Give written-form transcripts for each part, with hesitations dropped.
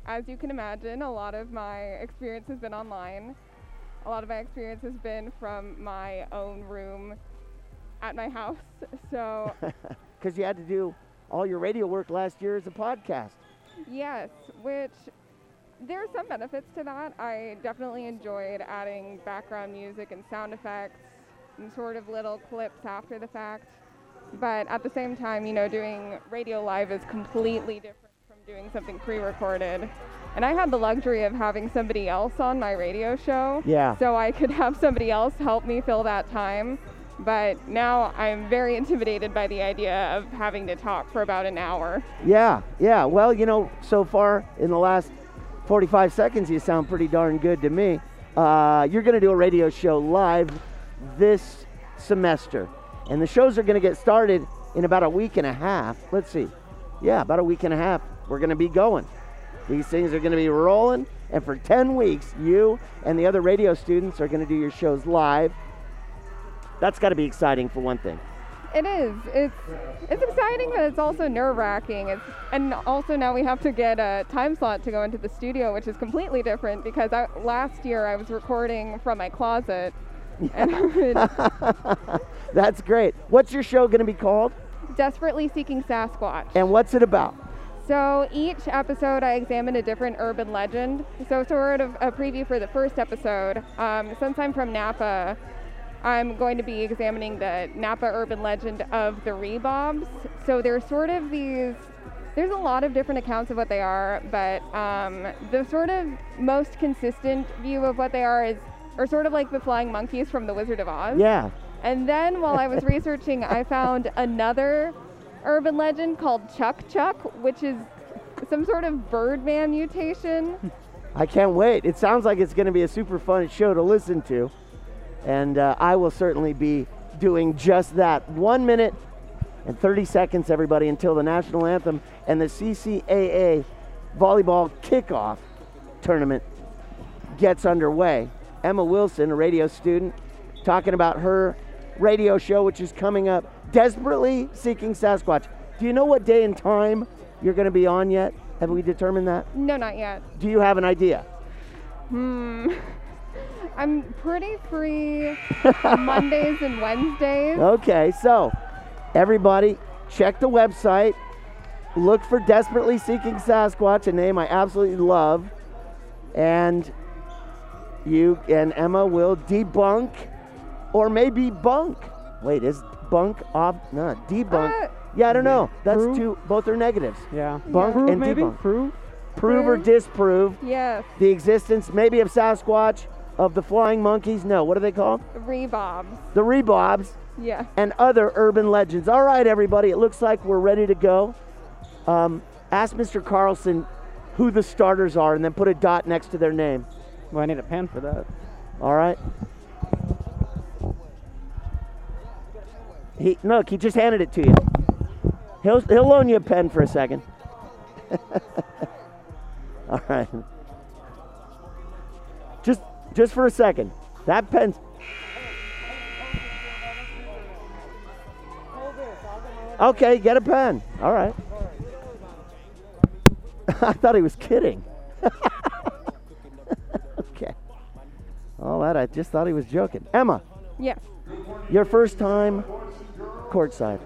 as you can imagine, a lot of my experience has been online. A lot of my experience has been from my own room at my house. So, because you had to do all your radio work last year as a podcast. yes, which there are some benefits to that. I definitely enjoyed adding background music and sound effects and sort of little clips after the fact. But at the same time, doing radio live is completely different from doing something pre-recorded. And I had the luxury of having somebody else on my radio show. Yeah. So I could have somebody else help me fill that time. But now I'm very intimidated by the idea of having to talk for about an hour. Yeah. Well, so far in the last 45 seconds, you sound pretty darn good to me. You're going to do a radio show live this semester. And the shows are going to get started in about a week and a half. Let's see. Yeah, about a week and a half. We're going to be going. These things are going to be rolling. And for 10 weeks, you and the other radio students are going to do your shows live. That's got to be exciting for one thing. It is. It's exciting, but it's also nerve-wracking. And also now we have to get a time slot to go into the studio, which is completely different because last year I was recording from my closet. And That's great. What's your show going to be called? Desperately Seeking Sasquatch. And what's it about? So each episode I examine a different urban legend. So sort of a preview for the first episode. Since I'm from Napa, I'm going to be examining the Napa urban legend of the Rebobs. So there's sort of there's a lot of different accounts of what they are, but the sort of most consistent view of what they are sort of like the flying monkeys from The Wizard of Oz. Yeah. And then while I was researching, I found another urban legend called Chuck Chuck, which is some sort of Birdman mutation. I can't wait. It sounds like it's going to be a super fun show to listen to. And I will certainly be doing just that. 1 minute and 30 seconds, everybody, until the national anthem and the CCAA volleyball kickoff tournament gets underway. Emma Wilson, a radio student, talking about her radio show, which is coming up, Desperately Seeking Sasquatch. Do you know what day and time you're going to be on yet? Have we determined that? No, not yet. Do you have an idea? I'm pretty free Mondays and Wednesdays. Okay, so everybody check the website. Look for Desperately Seeking Sasquatch, a name I absolutely love. And you and Emma will debunk or maybe bunk. Wait, is bunk off? No, debunk. Yeah, I don't know. That's two. Both are negatives. Yeah. Bunk Prove, and maybe? debunk. Prove? Prove or disprove Yes. the existence maybe of Sasquatch, of the flying monkeys. No, what are they called? Rebobs. The Rebobs. Yeah. And other urban legends. All right, everybody, it looks like we're ready to go. Ask Mr. Carlson who the starters are and then put a dot next to their name. Well, I need a pen for that. All right. He just handed it to you. He'll loan you a pen for a second. All right. Just for a second. That pen's... Okay, get a pen. All right. I thought he was kidding. Okay. All that, I just thought he was joking. Emma. Yes. Your first time courtside.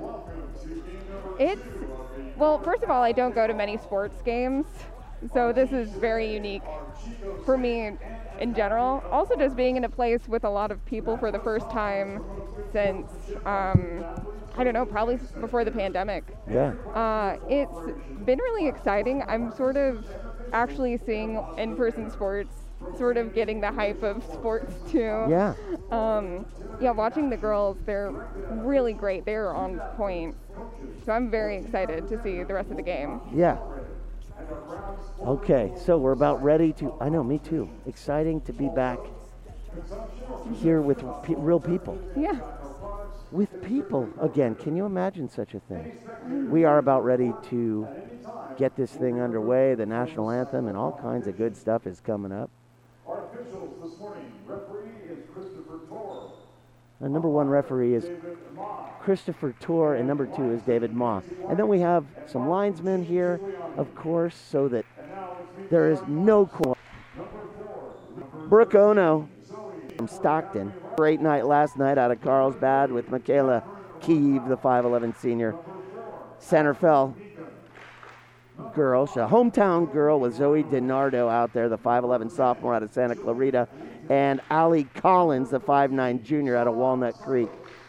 Well, first of all, I don't go to many sports games, so this is very unique for me in general. Also, just being in a place with a lot of people for the first time since, I don't know, probably before the pandemic. Yeah. It's been really exciting. I'm sort of actually seeing in-person sports, sort of getting the hype of sports too. Yeah. Watching the girls, they're really great. They're on point. So I'm very excited to see the rest of the game. Yeah. Okay, so we're about ready to, I know, me too. Exciting to be back here with real people. Yeah. With people again. Can you imagine such a thing? We are about ready to get this thing underway. The national anthem and all kinds of good stuff is coming up. Our officials this morning, referee is Christopher Torr. The number one referee is Christopher Torr, and number two is David Ma. And then we have some linesmen here, of course, so that There is no question. Brooke Ono from Stockton. Great night last night out of Carlsbad with Michaela Keeve, the 5'11 senior. Center fell girl, she's a hometown girl with Zoe DiNardo out there, the 5'11 sophomore out of Santa Clarita, and Allie Collins, the 5'9 junior out of Walnut Creek.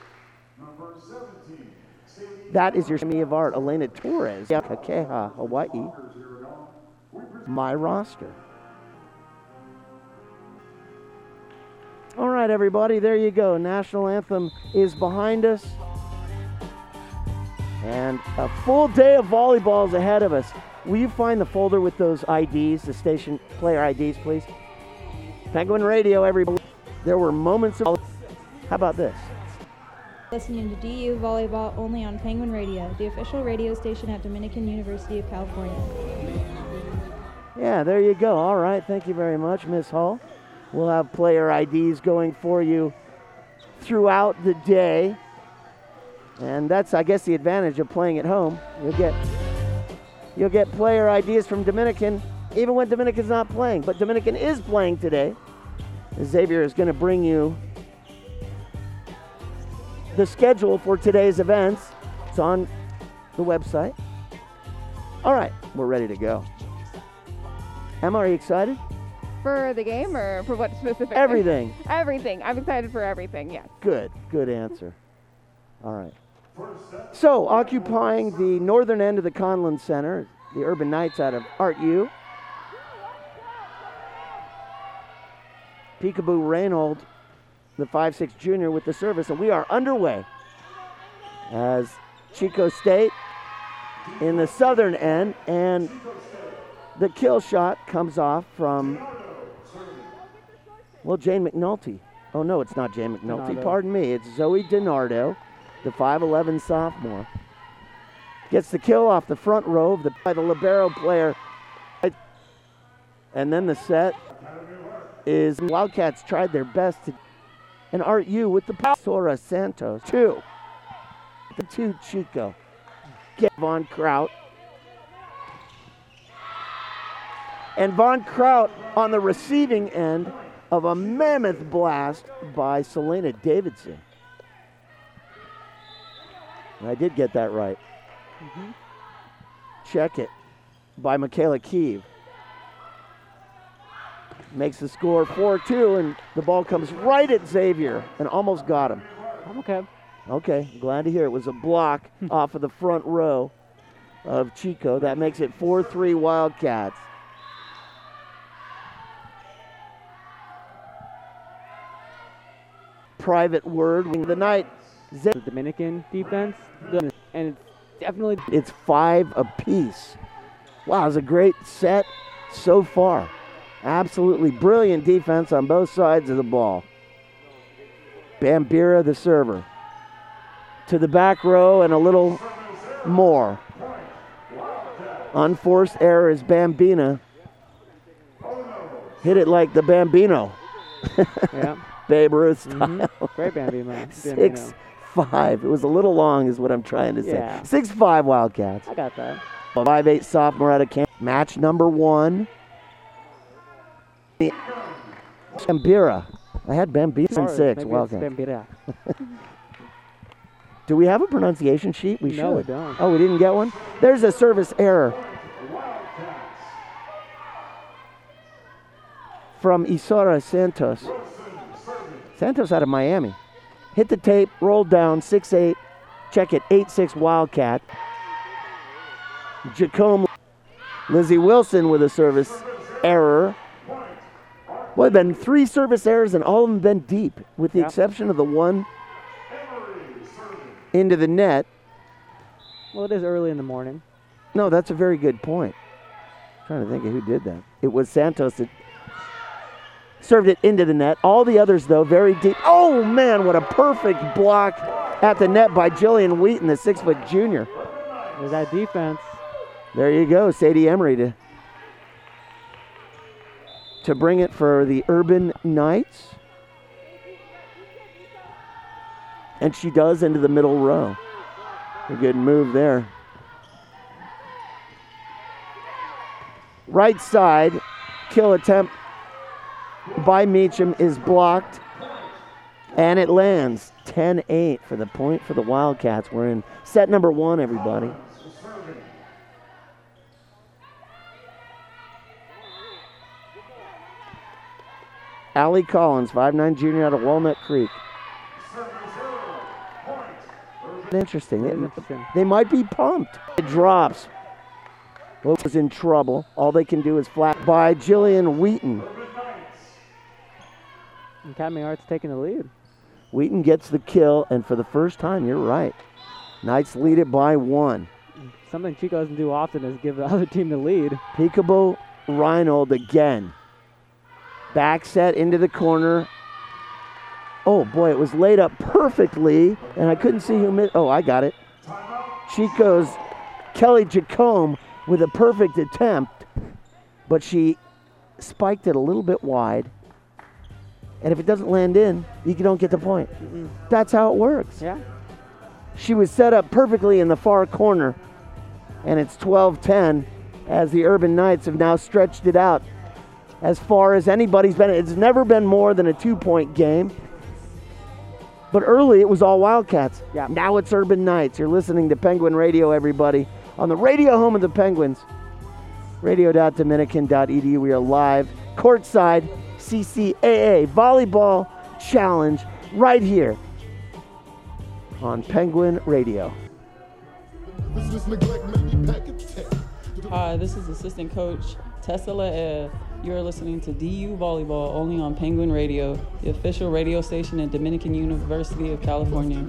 That is your Semi of Art, Elena Torres, Kakeha, Hawaii. My roster. All right, everybody, there you go. National anthem is behind us. And a full day of volleyball is ahead of us. Will you find the folder with those IDs, the station player IDs, please? Penguin Radio, everybody. There were moments of... How about this? Listening to DU Volleyball only on Penguin Radio, the official radio station at Dominican University of California. Yeah, there you go. All right, thank you very much, Ms. Hall. We'll have player IDs going for you throughout the day. And that's, I guess, the advantage of playing at home. You'll get player IDs from Dominican, even when Dominican's not playing. But Dominican is playing today. Xavier is going to bring you the schedule for today's events. It's on the website. All right, we're ready to go. Emma, are you excited? For the game or for what specifically? Everything. Everything. I'm excited for everything, yes. Good answer. All right. So, occupying the northern end of the Conlon Center, the Urban Knights out of Art U. Peekaboo Reinhold, the 5'6 junior with the service, and we are underway as Chico State in the southern end, and the kill shot comes off from, well, Jane McNulty. Oh, no, it's not Jane McNulty. Pardon me. It's Zoe DiNardo, the 5'11 sophomore. Gets the kill off the front row by the libero player. And then the set is Wildcats tried their best to, and Art U with the Sora Santos. The two Chico. Get Von Kraut. And Von Kraut on the receiving end of a mammoth blast by Selena Davidson. And I did get that right. Mm-hmm. Check it. By Michaela Keeve. Makes the score 4-2, and the ball comes right at Xavier and almost got him. I'm okay. Okay, glad to hear it. It was a block off of the front row of Chico. That makes it 4-3 Wildcats. Private word of the night. The Dominican defense, and it's 5 apiece. Wow, it's a great set so far. Absolutely brilliant defense on both sides of the ball. Bambira, the server. To the back row and a little more. Unforced error is Bambina. Hit it like the Bambino. Yeah. Babe Ruth style. Mm-hmm. Great Bambino. 6'5". It was a little long is what I'm trying to say. Yeah. 6'5" Wildcats. I got that. 5'8" sophomore out of camp. Match number 1. Bambira. I had Bambira in 6. Wildcats. Bambira. Do we have a pronunciation sheet? We should. No, we don't. Oh, we didn't get one? There's a service error from Isora Santos. Santos out of Miami. Hit the tape, rolled down, 6'8". Check it, 8'6" Wildcat. Jacome Lizzie Wilson with a service error. Well, there have been 3 service errors, and all of them been deep, with the exception of the one into the net. Well, it is early in the morning. No, that's a very good point. I'm trying to think of who did that. It was Santos that served it into the net. All the others, though, very deep. Oh, man, what a perfect block at the net by Jillian Wheaton, the 6-foot junior. There's that defense. There you go, Sadie Emery to bring it for the Urban Knights. And she does into the middle row. A good move there. Right side, kill attempt by Meacham is blocked, and it lands. 10-8 for the point for the Wildcats. We're in set number 1, everybody. Allie Collins, 5'9" junior out of Walnut Creek. Interesting. They might be pumped. It drops. Hope was in trouble. All they can do is flat by Jillian Wheaton. Academy Arts taking the lead. Wheaton gets the kill, and for the first time, you're right. Knights lead it by 1. Something Chico doesn't do often is give the other team the lead. Peekaboo Reinold again. Back set into the corner. Oh boy, it was laid up perfectly, and I couldn't see who missed. Oh, I got it. Chico's Kelly Jacome with a perfect attempt, but she spiked it a little bit wide. And if it doesn't land in, you don't get the point. That's how it works. Yeah. She was set up perfectly in the far corner, and it's 12-10 as the Urban Knights have now stretched it out as far as anybody's been. It's never been more than a 2-point game. But early it was all Wildcats. Yeah. Now it's Urban Knights. You're listening to Penguin Radio, everybody, on the radio home of the Penguins, radio.dominican.edu. We are live courtside CCAA Volleyball Challenge right here on Penguin Radio. Hi, this is assistant coach Tessa Laev. You are listening to DU Volleyball only on Penguin Radio, the official radio station at Dominican University of California.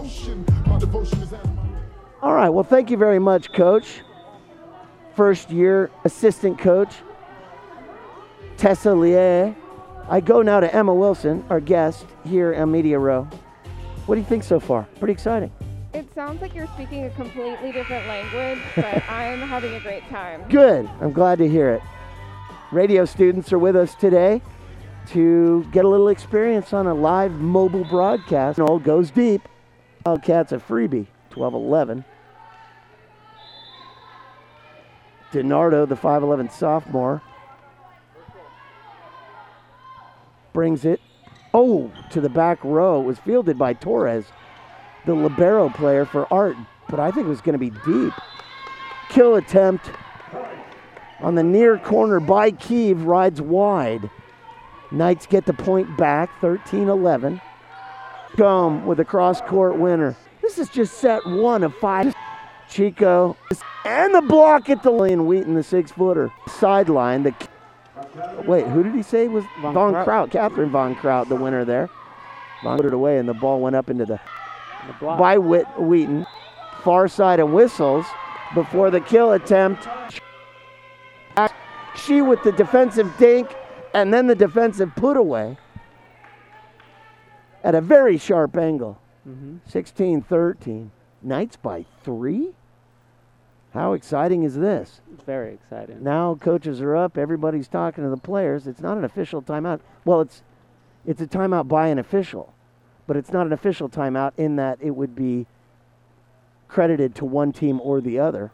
All right, well, thank you very much, Coach. First year assistant coach, Tessa Lier. I go now to Emma Wilson, our guest here on Media Row. What do you think so far? Pretty exciting. It sounds like you're speaking a completely different language, but I'm having a great time. Good. I'm glad to hear it. Radio students are with us today to get a little experience on a live mobile broadcast. All goes deep. Wildcats a freebie, 12-11. DiNardo, the 5'11 sophomore, brings it, to the back row. It was fielded by Torres, the libero player for Art, but I think it was going to be deep. Kill attempt on the near corner by Kiev, rides wide. Knights get the point back, 13-11. Gum with a cross-court winner. This is just set 1 of 5. Chico, and the block at the lane. Wheaton, the 6-footer. Sideline. Wait, who did he say was Von Kraut? Catherine Von Kraut, the winner there. Von put it away, and the ball went up into the block by Wheaton. Far side and whistles before the kill attempt. She with the defensive dink and then the defensive put away at a very sharp angle. 16-13. Knights by 3? How exciting is this? It's very exciting. Now coaches are up. Everybody's talking to the players. It's not an official timeout. Well, it's a timeout by an official, but it's not an official timeout in that it would be credited to one team or the other.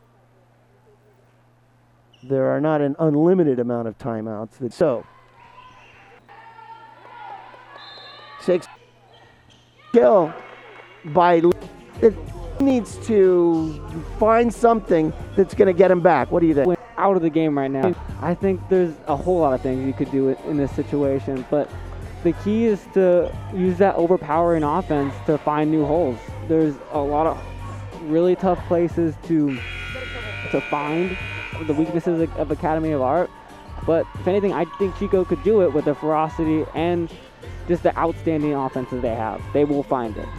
There are not an unlimited amount of timeouts. So, 6 kill by it needs to find something that's going to get him back. What do you think? Out of the game right now. I think there's a whole lot of things you could do in this situation, but the key is to use that overpowering offense to find new holes. There's a lot of really tough places to find the weaknesses of Academy of Art, but if anything, I think Chico could do it with the ferocity and just the outstanding offenses they have. They will find it.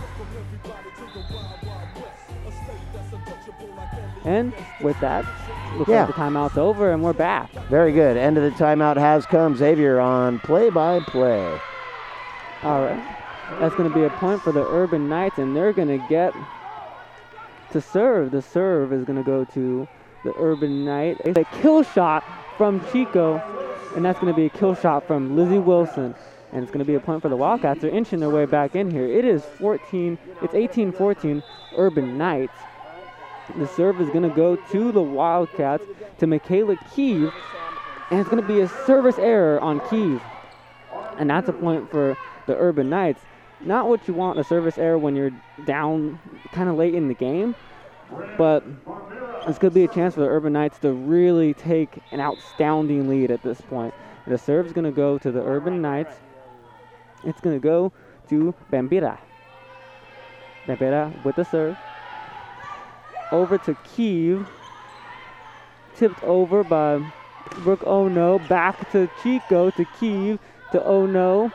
And with that, looks like the timeout's over and we're back. Very good. End of the timeout has come. Xavier on play-by-play. All right. That's going to be a point for the Urban Knights, and they're going to get to serve. The serve is going to go to the Urban Knight. It's a kill shot from Chico, and that's going to be a kill shot from Lizzie Wilson. And it's going to be a point for the Wildcats. They're inching their way back in here. It's 18-14 Urban Knights. The serve is going to go to the Wildcats, to Michaela Kiev, and it's going to be a service error on Kiev. And that's a point for the Urban Knights. Not what you want, a service error when you're down kind of late in the game, but this could be a chance for the Urban Knights to really take an outstanding lead at this point. The serve's going to go to the Urban Knights. It's going to go to Bambira. Bambira with the serve. Over to Kiev. Tipped over by Brooke Ono. Back to Chico, to Kiev, to Ono.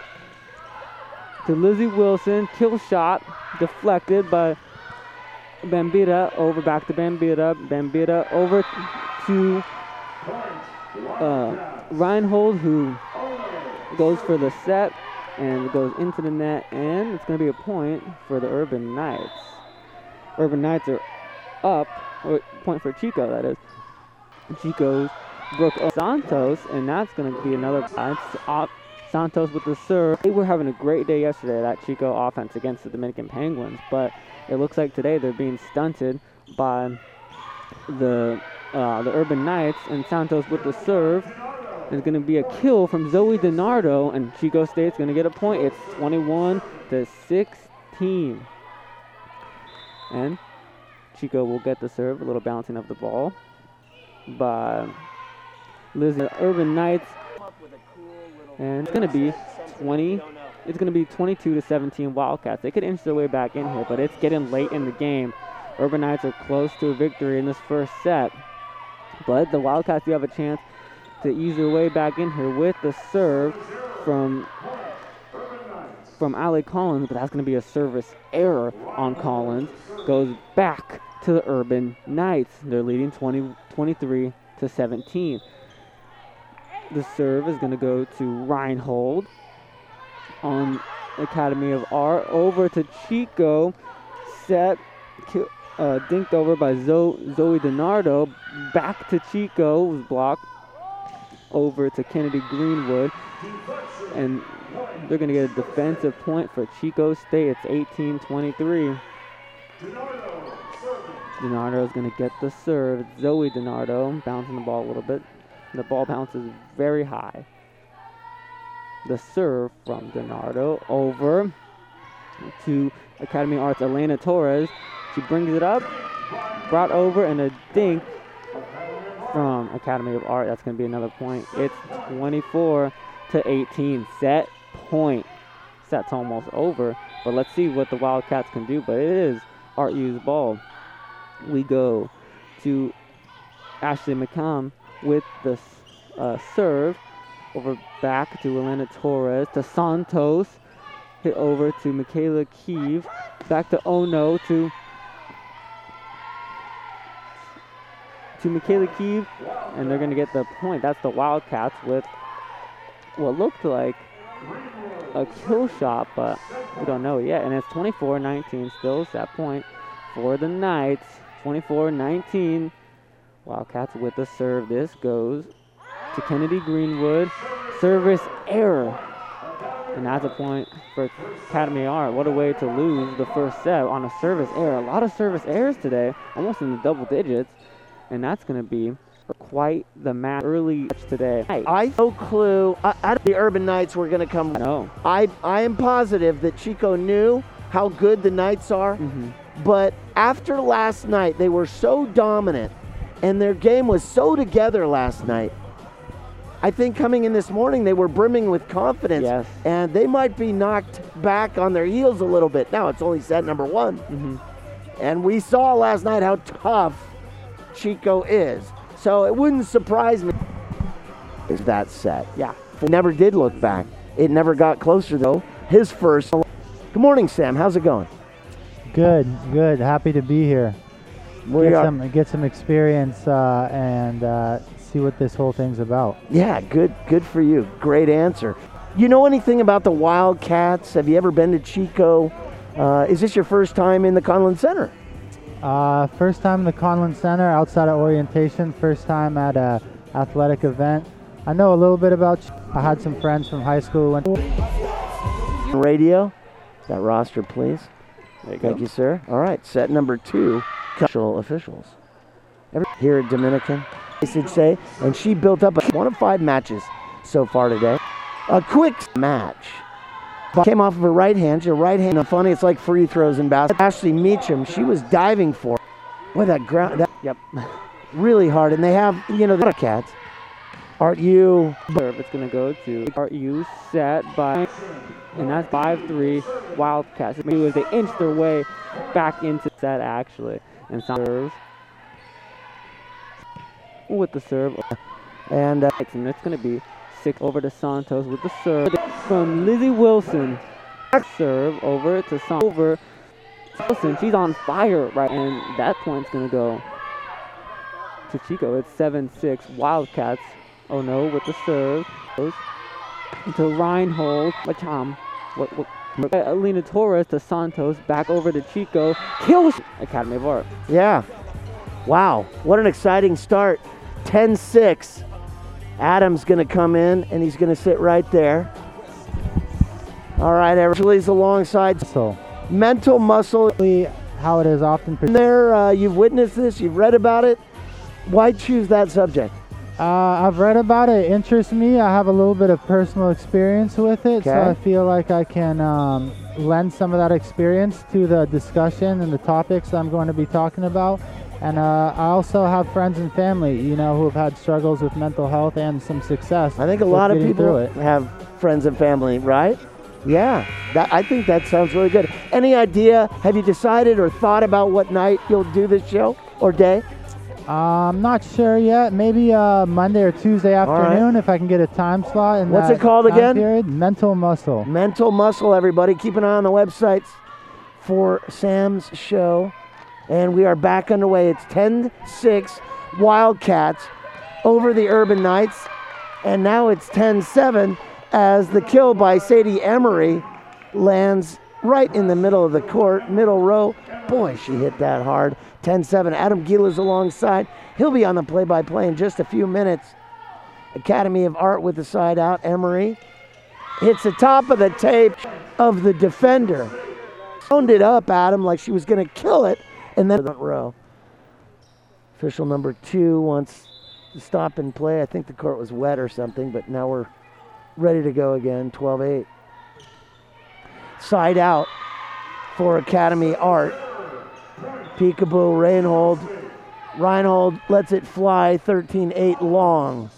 To Lizzie Wilson. Kill shot. Deflected by Bambira. Over back to Bambira. Bambira over to Reinhold, who goes for the set and goes into the net, and it's going to be a point for the Urban Knights. Urban Knights are up, or point for Chico, that is. Chico's Brooke Santos, and that's going to be another Santos with the serve. They were having a great day yesterday, that Chico offense against the Dominican Penguins, but it looks like today they're being stunted by the Urban Knights, and Santos with the serve. There's going to be a kill from Zoe DiNardo, and Chico State's going to get a point. It's 21-16. And Chico will get the serve, a little bouncing of the ball by Lizzie. Urban Knights, and it's going to be 22-17 Wildcats. They could inch their way back in here, but it's getting late in the game. Urban Knights are close to a victory in this first set, but the Wildcats do have a chance to ease their way back in here with the serve from Allie Collins, but that's going to be a service error on Collins. Goes back to the Urban Knights. They're leading 23-17. The serve is going to go to Reinhold on Academy of Art. Over to Chico. Set. Dinked over by Zoe DiNardo. Back to Chico. Was blocked. Over to Kennedy Greenwood, and they're going to get a defensive point for Chico State. It's 18-23. DiNardo is going to get the serve. Zoe DiNardo bouncing the ball a little bit. The ball bounces very high. The serve from DiNardo over to Academy of Arts Elena Torres. She brings it up, brought over, and a dink from Academy of Art. That's going to be another point. It's 24-18. Set point. Set's almost over, but let's see what the Wildcats can do. But it is Art U's ball. We go to Ashley McCown with the serve. Over back to Elena Torres, to Santos. Hit over to Michaela Kiev. Back to Ono, to Michaela Kiev, and they're going to get the point. That's the Wildcats with what looked like a kill shot, but we don't know it yet. And it's 24-19 still, set point for the Knights. 24-19. Wildcats with the serve. This goes to Kennedy Greenwood. Service error. And that's a point for Academy Art. What a way to lose the first set on a service error. A lot of service errors today, almost in the double digits. And that's going to be quite the match early today. I have no clue. The Urban Knights were going to come. No. I am positive that Chico knew how good the Knights are. Mm-hmm. But after last night, they were so dominant, and their game was so together last night. I think coming in this morning, they were brimming with confidence. Yes. And they might be knocked back on their heels a little bit. Now it's only set number one. Mm-hmm. And we saw last night how tough Chico is. So it wouldn't surprise me if that set. Yeah. It never did look back. It never got closer, though. His first. Good morning, Sam. How's it going? Good. Happy to be here. Get some experience and see what this whole thing's about. Yeah, good for you. Great answer. You know anything about the Wildcats? Have you ever been to Chico? Is this your first time in the Conlon Center? First time in the Conlon Center outside of orientation. First time at a athletic event. I know a little bit about Chico. I had some friends from high school. Radio. That roster, please. Thank you, sir. All right, set number 2. Officials. Here at Dominican. I should say, and she built up one of 5 matches so far today. A quick match. Came off of her right hand. Her right hand, funny, it's like free throws in basketball. Ashley Meacham, she was diving for it. Boy, that ground, yep, really hard. And they have, the Cats. Art U. Serve, it's going to go to Art U, set by, and that's 5-3 Wildcats. It was they inch their way back into set, actually. And serves with the serve. And it's going to be 6 over to Santos with the serve from Lizzie Wilson. Serve over to Santos. Over Wilson. She's on fire, right? And that point's going to go to Chico. It's 7-6 Wildcats. Oh no, with the serve. Goes to Reinhold. Macham. Alina Torres to Santos. Back over to Chico. Kills Academy of Art. Yeah. Wow. What an exciting start. 10-6. Adam's going to come in, and he's going to sit right there. All right, Ashley's alongside. So, Mental muscle. how it is often. There, you've witnessed this, you've read about it. Why choose that subject? I've read about it. It interests me. I have a little bit of personal experience with it, so I feel like I can lend some of that experience to the discussion and the topics I'm going to be talking about. And I also have friends and family, who have had struggles with mental health and some success. I think a lot of people have friends and family, right? Yeah, I think that sounds really good. Any idea, have you decided or thought about what night you'll do this show or day? I'm not sure yet. Maybe Monday or Tuesday afternoon if I can get a time slot. What's it called again? Period. Mental Muscle. Mental Muscle, everybody. Keep an eye on the websites for Sam's show. And we are back underway. It's 10-6 Wildcats over the Urban Knights. And now it's 10-7 as the kill by Sadie Emery lands right in the middle of the court, middle row. Boy, she hit that hard. 10-7. Adam Giela's alongside. He'll be on the play-by-play in just a few minutes. Academy of Art with the side out. Emery hits the top of the tape of the defender. Owned it up, Adam, like she was going to kill it. And then front row. Official number 2 wants to stop and play. I think the court was wet or something, but now we're ready to go again. 12-8. Side out for Academy Art. Peekaboo, Reinhold lets it fly, 13-8 long.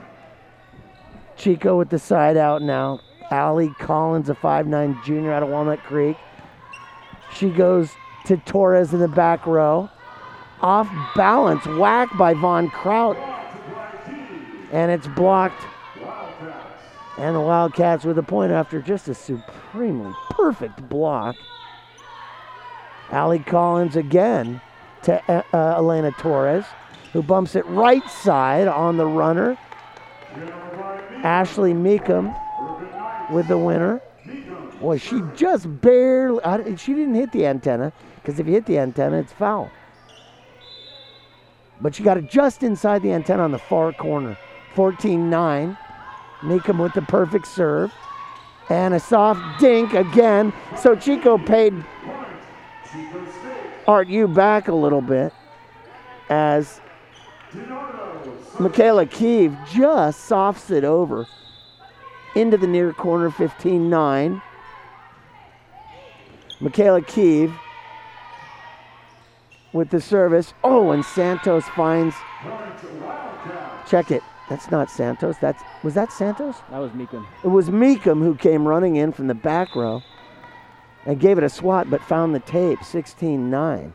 Chico with the side out now. Allie Collins, a 5'9 junior out of Walnut Creek. She goes to Torres in the back row. Off balance, whack by Von Kraut. And it's blocked. And the Wildcats with a point after just a supremely perfect block. Allie Collins again to Elena Torres, who bumps it right side on the runner. Ashley Meacham with the winner. Boy, she just barely, she didn't hit the antenna, because if you hit the antenna, it's foul. But she got it just inside the antenna on the far corner. 14-9. Meacham with the perfect serve. And a soft dink again. So Chico paid Art U back a little bit as Michaela Keeve just softs it over into the near corner. 15-9. Michaela Keeve with the service. Oh, and Santos finds. Check it. That's not Santos. Was that Santos? That was Meacham. It was Meacham who came running in from the back row and gave it a swat, but found the tape. 16-9.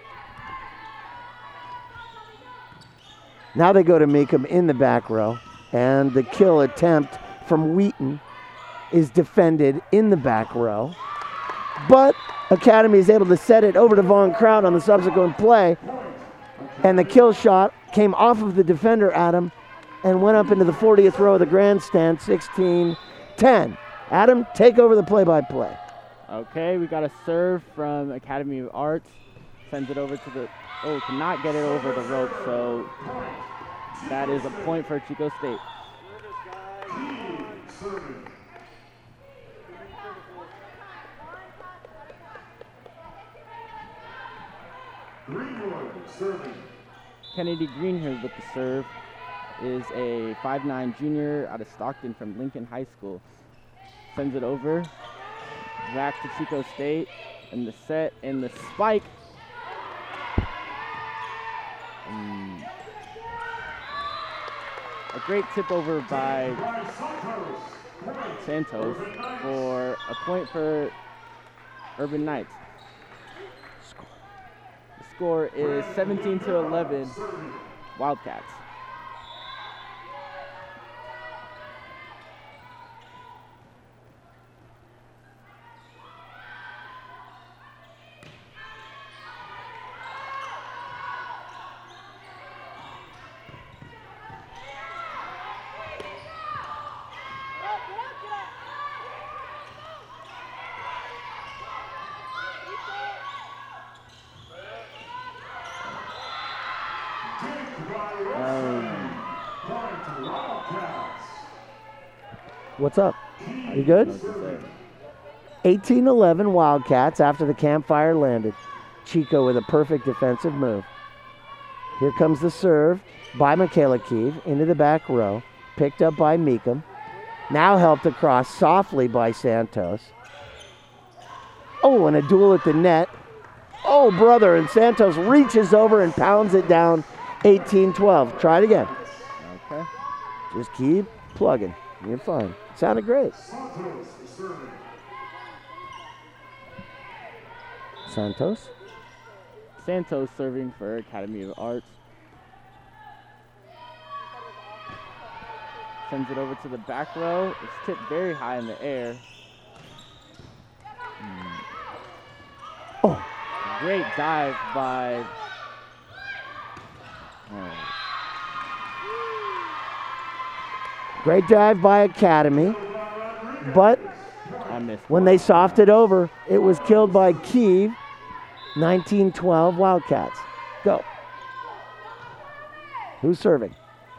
Now they go to Meacham in the back row, and the kill attempt from Wheaton is defended in the back row. But Academy is able to set it over to Von Kraut on the subsequent play. And the kill shot came off of the defender, Adam, and went up into the 40th row of the grandstand, 16-10. Adam, take over the play-by-play. Okay, we got a serve from Academy of Arts. Sends it over to the, to not get it over the rope, so that is a point for Chico State. Greenwood serving. Kennedy Greenhill with the serve is a 5'9" junior out of Stockton from Lincoln High School. Sends it over, back to Chico State, and the set and the spike. A great tip over by Santos for a point for Urban Knights. The score is 17-11, Wildcats. What's up? You good? 18-11 Wildcats after the campfire landed. Chico with a perfect defensive move. Here comes the serve by Michaela Keeve into the back row. Picked up by Meekum. Now helped across softly by Santos. Oh, and a duel at the net. Oh, brother, and Santos reaches over and pounds it down 18-12. Try it again. Okay. Just keep plugging. You're fine. Sounded great. Santos. Santos serving for Academy of Arts. Sends it over to the back row. It's tipped very high in the air. Oh. Great dive by... Great dive by Academy, but when they softed it over, it was killed by Keeve. 19-12 Wildcats. Go. Who's serving?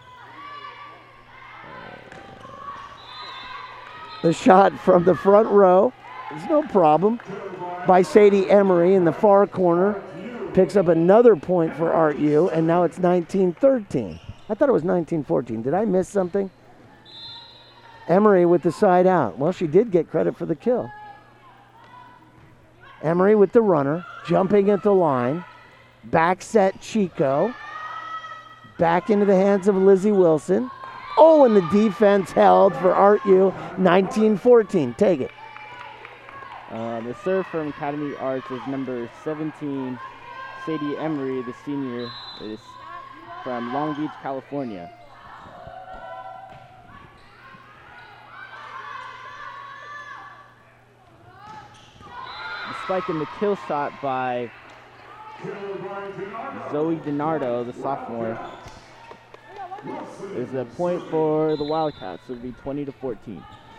The shot from the front row is no problem by Sadie Emery in the far corner. Picks up another point for Art U, and now it's 19-13. I thought it was 19-14. Did I miss something? Emery with the side out. Well, she did get credit for the kill. Emery with the runner, jumping at the line. Back set Chico. Back into the hands of Lizzie Wilson. Oh, and the defense held for Art U. 19-14. Take it. The serve from Academy Arts is number 17, Sadie Emery, the senior, is from Long Beach, California. The spike in the kill shot by Zoe DiNardo, the sophomore, is a point for the Wildcats. So it would be 20-14.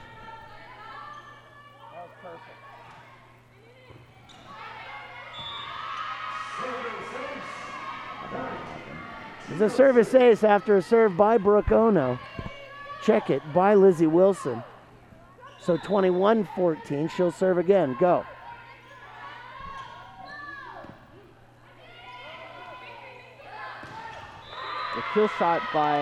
It's a service ace after a serve by Brooke Ono. Check it by Lizzie Wilson. So 21-14, she'll serve again. Go. The kill shot by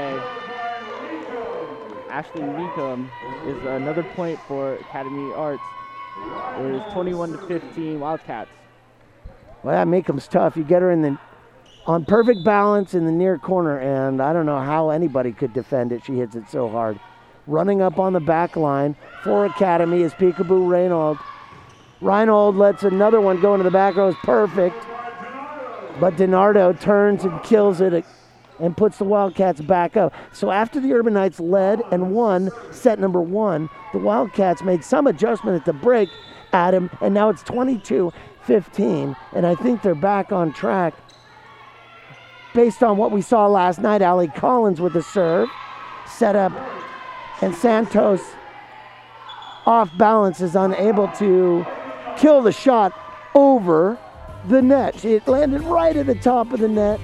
Ashley Meekum is another point for Academy Arts. It is 21-15 Wildcats. Well, that Meekum's tough. You get her on perfect balance in the near corner, and I don't know how anybody could defend it. She hits it so hard. Running up on the back line for Academy is Peekaboo Reinhold. Reinhold lets another one go into the back row. It's perfect. But DiNardo turns and kills it and puts the Wildcats back up. So after the Urban Knights led and won set number 1, the Wildcats made some adjustment at the break, Adam, and now it's 22-15, and I think they're back on track. Based on what we saw last night, Allie Collins with the serve, set up, and Santos off balance is unable to kill the shot over the net. It landed right at the top of the net.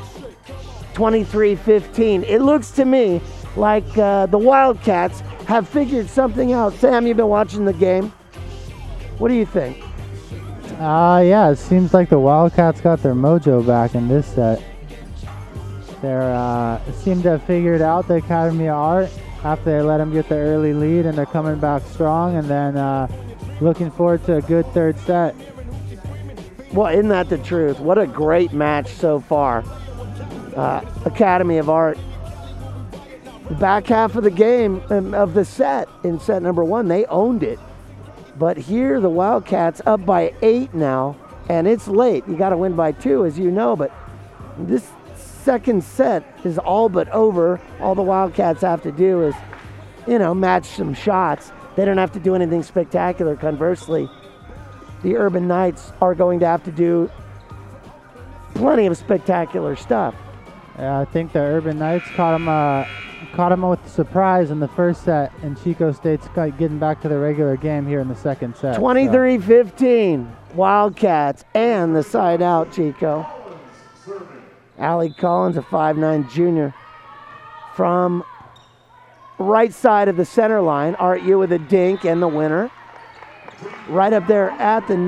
23-15. It looks to me like the Wildcats have figured something out. Sam, you've been watching the game. What do you think? Yeah, it seems like the Wildcats got their mojo back in this set. They seem to have figured out the Academy of Art after they let them get the early lead, and they're coming back strong. And then looking forward to a good third set. Well, isn't that the truth? What a great match so far. Academy of Art. The back half of the game, of the set, in set number 1, they owned it. But here the Wildcats up by 8 now, and it's late. You got to win by 2, as you know, but this second set is all but over. All the Wildcats have to do is, match some shots. They don't have to do anything spectacular. Conversely, the Urban Knights are going to have to do plenty of spectacular stuff. Yeah, I think the Urban Knights caught them with surprise in the first set, and Chico State's getting back to the regular game here in the second set. 23-15, Wildcats, and the side out, Chico. Allie Collins, a 5'9" junior. From right side of the center line, Art Yu with a dink and the winner. Right up there at the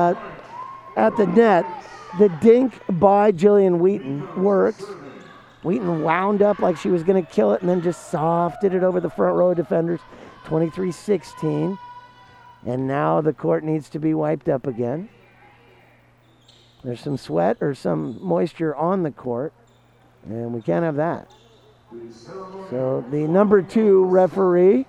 net, the dink by Jillian Wheaton works. Wheaton wound up like she was going to kill it and then just softed it over the front row of defenders. 23-16. And now the court needs to be wiped up again. There's some sweat or some moisture on the court, and we can't have that. So the number 2 referee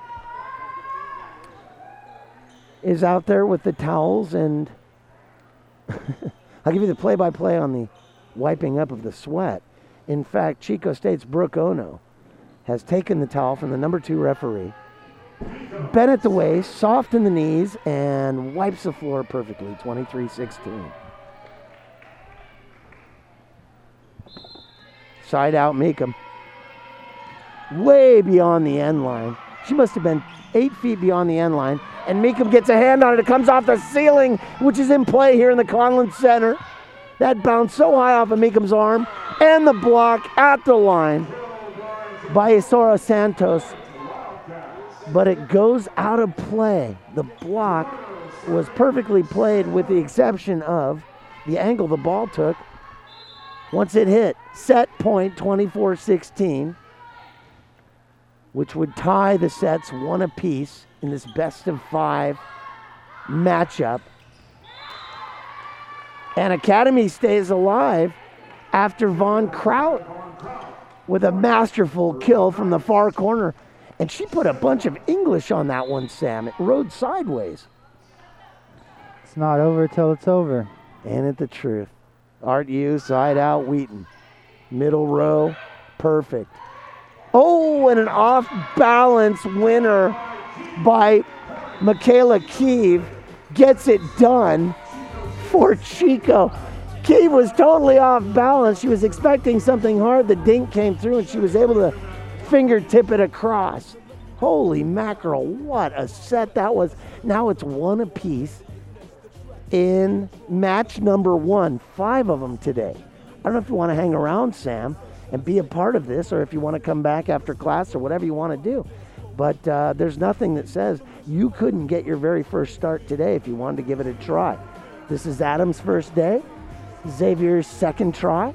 is out there with the towels, and I'll give you the play-by-play on the wiping up of the sweat. In fact, Chico State's Brooke Ono has taken the towel from the number 2 referee, bent at the waist, soft in the knees, and wipes the floor perfectly. 23-16. Side out Meekum. Way beyond the end line. She must have been 8 feet beyond the end line. And Meekum gets a hand on it. It comes off the ceiling, which is in play here in the Conlon Center. That bounced so high off of Meekum's arm. And the block at the line by Isora Santos. But it goes out of play. The block was perfectly played with the exception of the angle the ball took once it hit. Set point 24-16, which would tie the sets 1 apiece in this best-of-5 matchup. And Academy stays alive after Von Kraut with a masterful kill from the far corner. And she put a bunch of English on that one, Sam. It rode sideways. It's not over till it's over. Ain't it the truth? Art Yu, side out, Wheaton. Middle row, perfect. Oh, and an off-balance winner by Michaela Keeve gets it done for Chico. Keeve was totally off balance. She was expecting something hard. The dink came through, and she was able to fingertip it across. Holy mackerel, what a set that was. Now it's 1 apiece in match number 1. 5 of them today. I don't know if you want to hang around, Sam, and be a part of this, or if you want to come back after class or whatever you want to do. But there's nothing that says you couldn't get your very first start today if you wanted to give it a try. This is Adam's first day, Xavier's second try.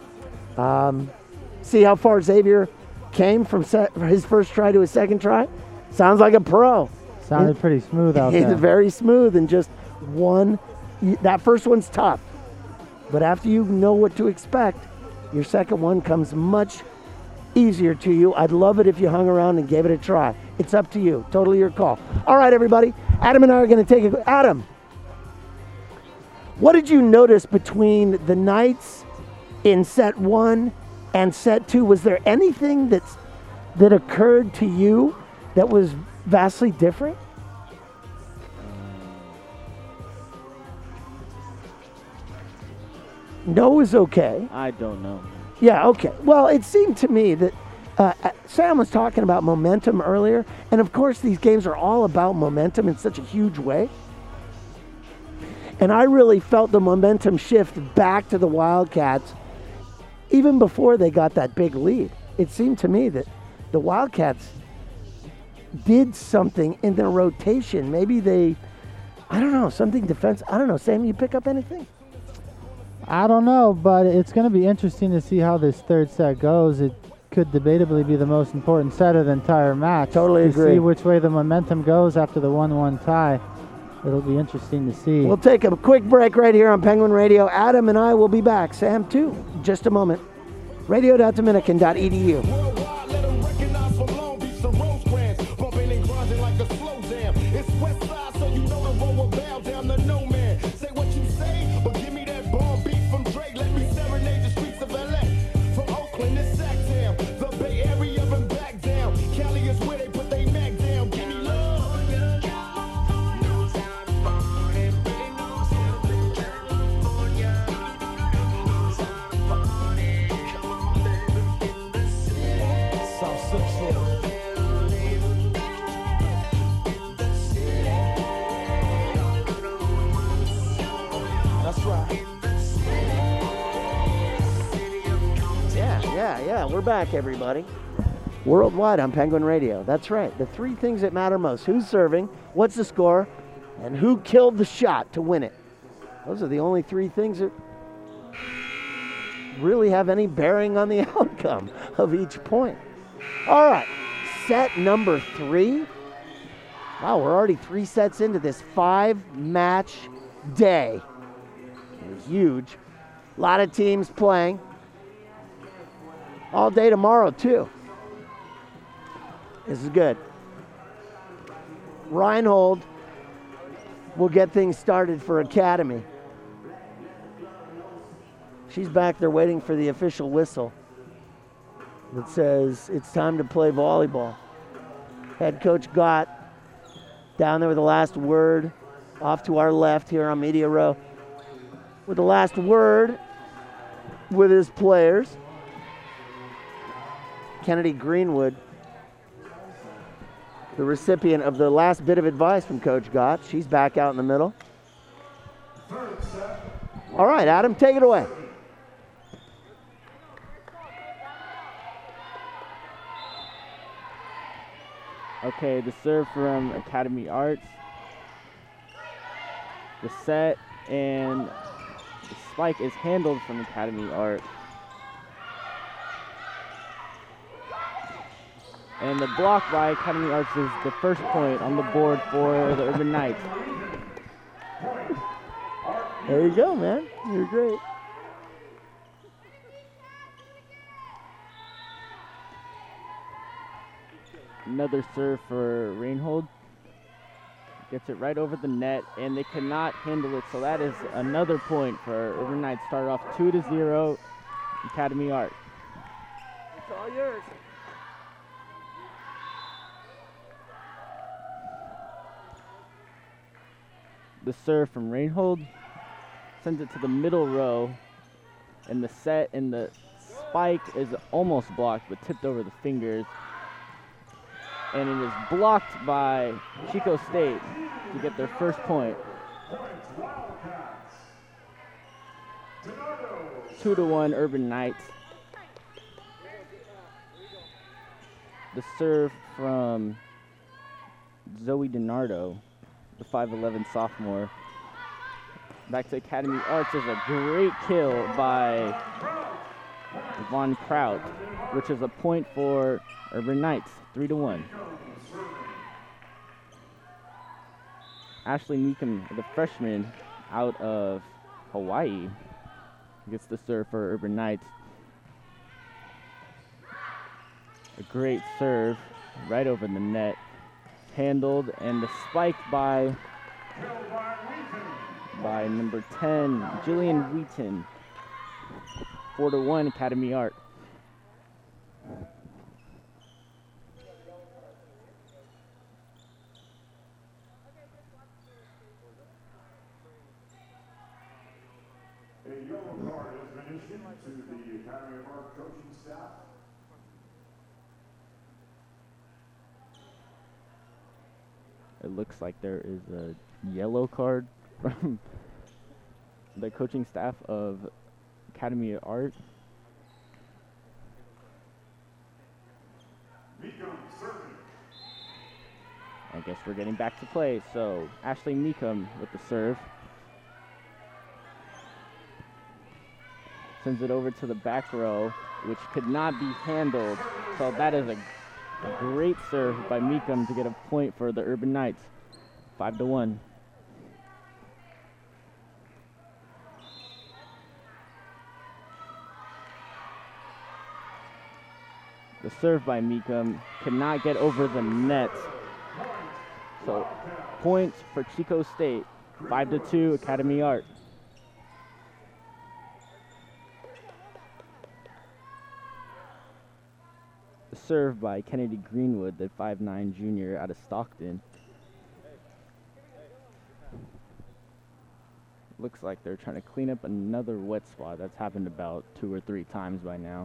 See how far Xavier came from his first try to his second try? Sounds like a pro. Sounded pretty smooth out there. He's very smooth, and just one. That first one's tough. But after you know what to expect, your second one comes much easier to you. I'd love it if you hung around and gave it a try. It's up to you. Totally your call. All right, everybody. Adam and I are going to take a... Adam, what did you notice between the Knights in set 1 and set 2? Was there anything that occurred to you that was vastly different? No is okay. I don't know. Yeah, okay. Well, it seemed to me that Sam was talking about momentum earlier, and of course these games are all about momentum in such a huge way. And I really felt the momentum shift back to the Wildcats even before they got that big lead. It seemed to me that the Wildcats did something in their rotation. Maybe they, I don't know, something defensive. I don't know. Sam, you pick up anything? I don't know, but it's going to be interesting to see how this third set goes. It could debatably be the most important set of the entire match. Totally agree. To see which way the momentum goes after the 1-1 tie. It'll be interesting to see. We'll take a quick break right here on Penguin Radio. Adam and I will be back. Sam, too. Just a moment. Radio.dominican.edu. Yeah, we're back, everybody. Worldwide on Penguin Radio. That's right. The three things that matter most. Who's serving, what's the score, and who killed the shot to win it. Those are the only three things that really have any bearing on the outcome of each point. All right, set number 3. Wow, we're already 3 sets into this 5-match day. It was huge. A lot of teams playing. All day tomorrow, too. This is good. Reinhold will get things started for Academy. She's back there waiting for the official whistle that says it's time to play volleyball. Head coach Gott down there with the last word, off to our left here on Media Row, with the last word with his players. Kennedy Greenwood, the recipient of the last bit of advice from Coach Gott. She's back out in the middle. All right, Adam, take it away. Okay, the serve from Academy Arts. The set and the spike is handled from Academy Art. And the block by Academy Arts is the first point on the board for the Urban Knights. There you go, man. You're great. Another serve for Reinhold. Gets it right over the net, and they cannot handle it, so that is another point for Urban Knights. Start off 2-0, Academy Art. It's all yours. The serve from Reinhold sends it to the middle row, and the set and the spike is almost blocked but tipped over the fingers, and it is blocked by Chico State to get their first point. 2-1 Urban Knights. The serve from Zoe DiNardo, the 5'11 sophomore. Back to Academy Arts is a great kill by Von Kraut, which is a point for Urban Knights, 3-1. Ashley Meekum, the freshman out of Hawaii, gets the serve for Urban Knights. A great serve right over the net. Handled, and the spike by number 10, Jillian Wheaton. 4-1 Academy Art. A yellow card has been issued to the Academy of Art coaching staff. It looks like there is a yellow card from the coaching staff of Academy of Art. I guess we're getting back to play. So Ashley Meekum with the serve. Sends it over to the back row, which could not be handled. So that is a great serve by Meekum to get a point for the Urban Knights. 5-1. The serve by Meekum could not get over the net. So points for Chico State. 5-2, Academy Art. The serve by Kennedy Greenwood, the 5'9" junior out of Stockton. Looks like they're trying to clean up another wet spot. That's happened about 2 or 3 times by now.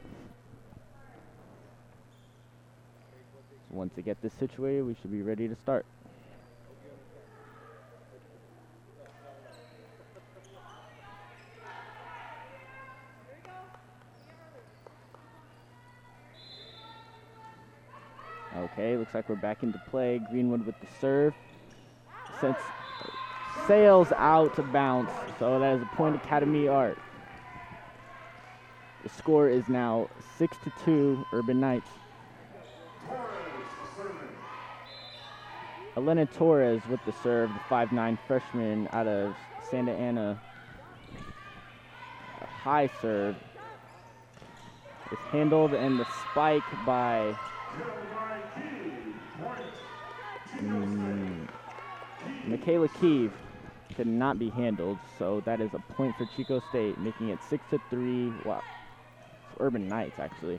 So once they get this situated, we should be ready to start. Okay, looks like we're back into play. Greenwood with the serve. Sails out to bounce, so that is a point Academy Art. The score is now 6-2, Urban Knights. Elena Torres with the serve, the 5'9" freshman out of Santa Ana. A high serve. It's handled, and the spike by Michaela Keeve could not be handled, so that is a point for Chico State, making it 6-3. Wow, Urban Knights actually.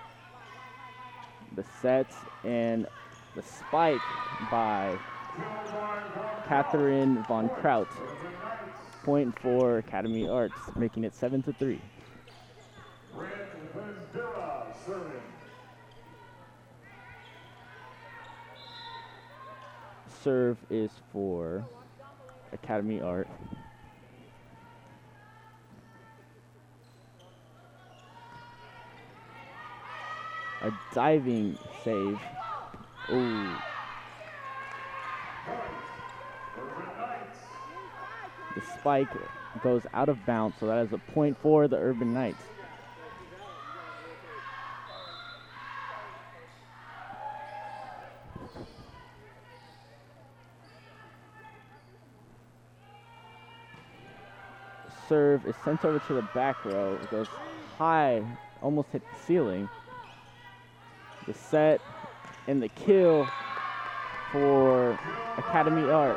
The sets and the spike by Catherine Von Kraut. Point for Academy Arts, making it 7-3. Serve is for Academy Art. A diving save. Ooh. The spike goes out of bounds, so that is a point for the Urban Knights. Serve is sent over to the back row. It goes high, almost hit the ceiling. The set and the kill for Academy Art.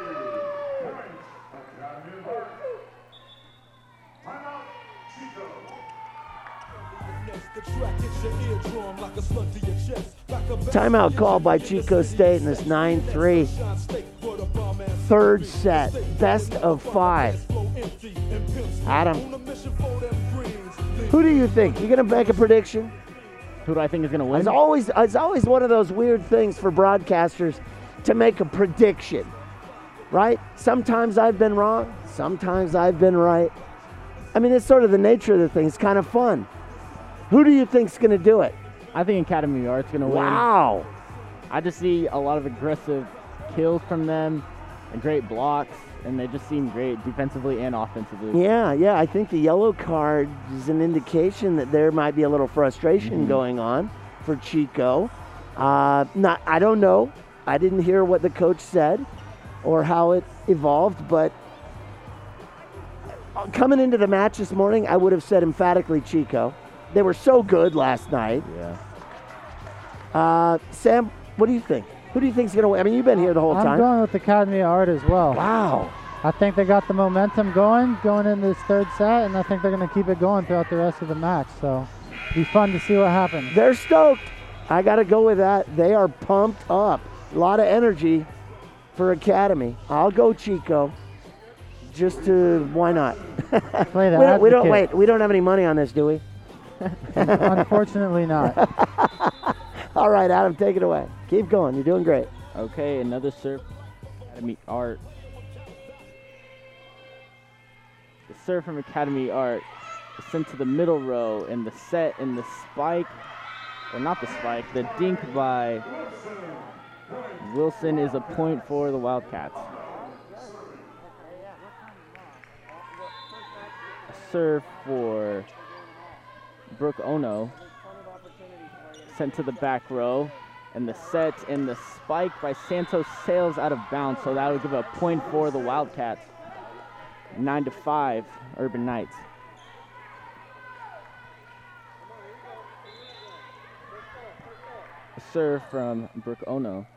Timeout called by Chico State in this 9-3. Third set, best of 5. Adam, who do you think? You gonna make a prediction? Who do I think is gonna win? It's always one of those weird things for broadcasters to make a prediction, right? Sometimes I've been wrong, sometimes I've been right. I mean, it's sort of the nature of the thing. It's kind of fun. Who do you think's gonna do it? I think Academy Art's gonna win. Wow. I just see a lot of aggressive kills from them and great blocks, and they just seem great defensively and offensively. Yeah, I think the yellow card is an indication that there might be a little frustration going on for Chico. I don't know. I didn't hear what the coach said or how it evolved, but coming into the match this morning, I would have said emphatically Chico. They were so good last night. Yeah. Sam, what do you think? Who do you think's going to win? I mean, you've been here the whole time. I'm going with Academy Art as well. Wow. I think they got the momentum going into this third set, and I think they're going to keep it going throughout the rest of the match. So it'll be fun to see what happens. They're stoked. I got to go with that. They are pumped up. A lot of energy for Academy. I'll go Chico. Just to, why not? Play the we don't have any money on this, do we? Unfortunately not. All right, Adam, take it away. Keep going. You're doing great. Okay, another serve. Academy Art. The serve from Academy Art is sent to the middle row, and the set and the spike, or not the spike, the dink by Wilson is a point for the Wildcats. A serve for Brooke Ono. Sent to the back row. And the set and the spike by Santos sails out of bounds, so that would give a point for the Wildcats. 9-5, Urban Knights. A serve from Brooke Ono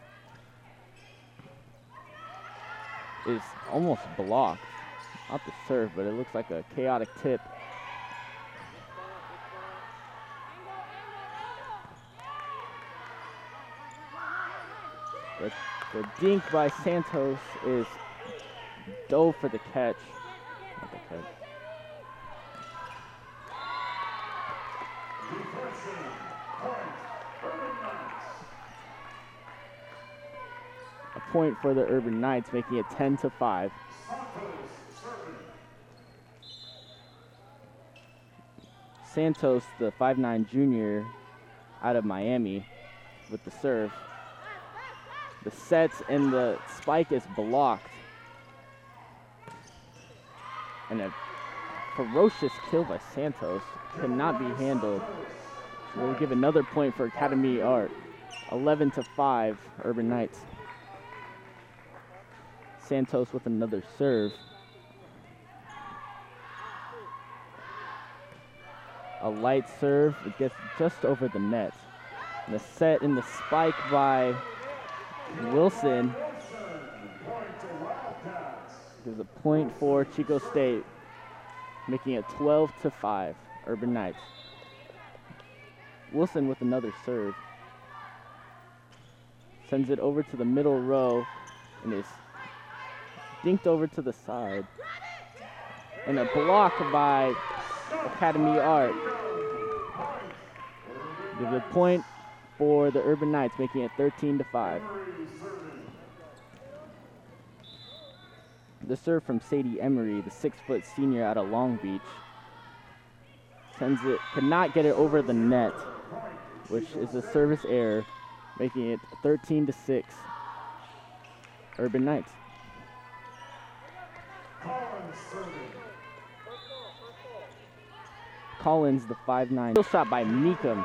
is almost blocked. Not the serve, but it looks like a chaotic tip. The dink by Santos is dove for the catch. Not the catch. A point for the Urban Knights, making it 10-5. Santos, the 5'9" junior out of Miami with the serve. The set and the spike is blocked. And a ferocious kill by Santos cannot be handled. We'll give another point for Academy Art. 11-5, Urban Knights. Santos with another serve. A light serve, it gets just over the net. And the set and the spike by Wilson gives a point for Chico State, making it 12-5, Urban Knights. Wilson with another serve. Sends it over to the middle row and is dinked over to the side. And a block by Academy Art. Gives a point for the Urban Knights, making it 13-5. The serve from Sadie Emery, the 6-foot senior out of Long Beach. Sends it, cannot get it over the net, which is a service error, making it 13-6. Urban Knights. Collins, the 5'9". Still shot by Meekum.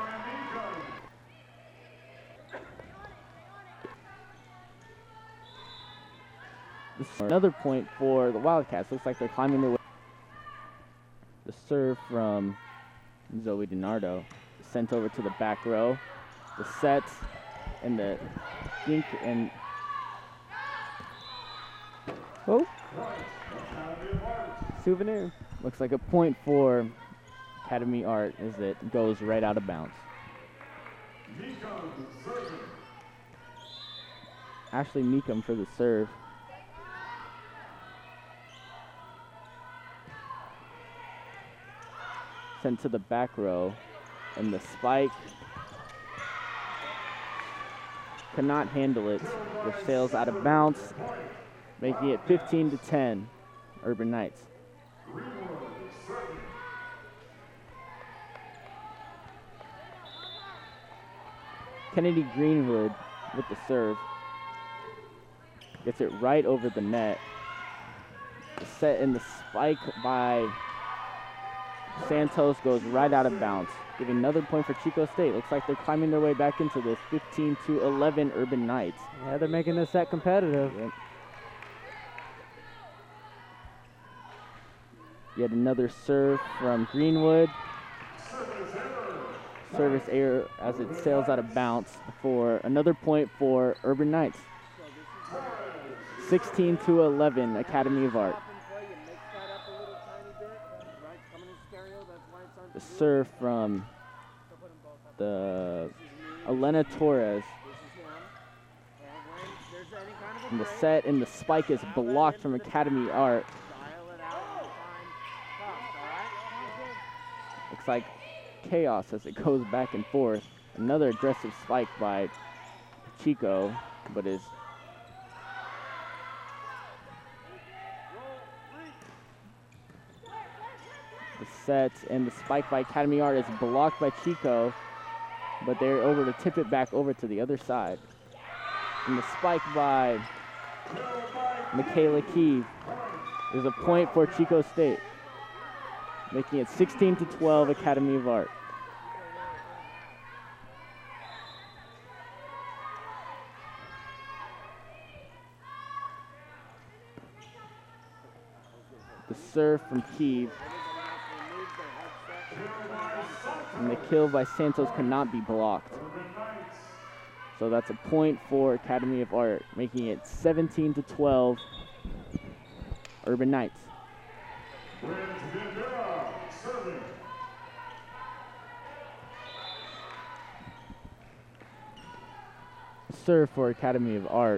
This is another point for the Wildcats. Looks like they're climbing their way. The serve from Zoe DiNardo. Sent over to the back row. The set and the dink and... Oh! Souvenir. Looks like a point for Academy Art as it goes right out of bounds. Ashley Meekum for the serve. Sent to the back row, and the spike cannot handle it, which sails out of bounds, making it 15-10, Urban Knights. Kennedy Greenwood with the serve. Gets it right over the net. The set and the spike by Santos goes right out of bounds, giving another point for Chico State. Looks like they're climbing their way back into this. 15-11 Urban Knights. Yeah, they're making this set competitive. Yep. Yet another serve from Greenwood. Service error as it sails out of bounds for another point for Urban Knights. 16-11 Academy of Art. The serve from the Elena Torres. And the set and the spike is blocked from Academy Art. Looks like chaos as it goes back and forth. Another aggressive spike by Chico, but is the set and the spike by Academy Art is blocked by Chico, but they're over to tip it back over to the other side. And the spike by Michaela Keeve is a point for Chico State. making it 16-12 Academy of Art. The serve from Kiev. And the kill by Santos cannot be blocked. So that's a point for Academy of Art, making it 17-12 Urban Knights. Serve for Academy of Art.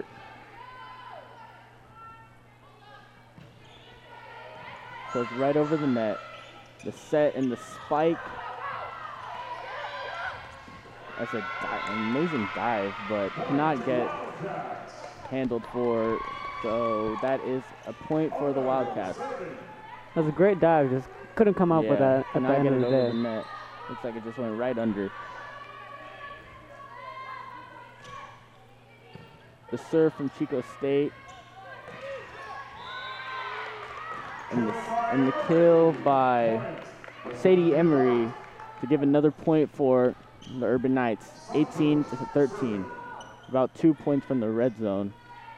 Goes right over the net. The set and the spike. That's an amazing dive, but cannot get handled for. So that is a point for the Wildcats. That was a great dive. Just couldn't come up with that at the end of the day. The net. Looks like it just went right under. The serve from Chico State. And the kill by Sadie Emery to give another point for the Urban Knights, 18-13. About 2 points from the red zone.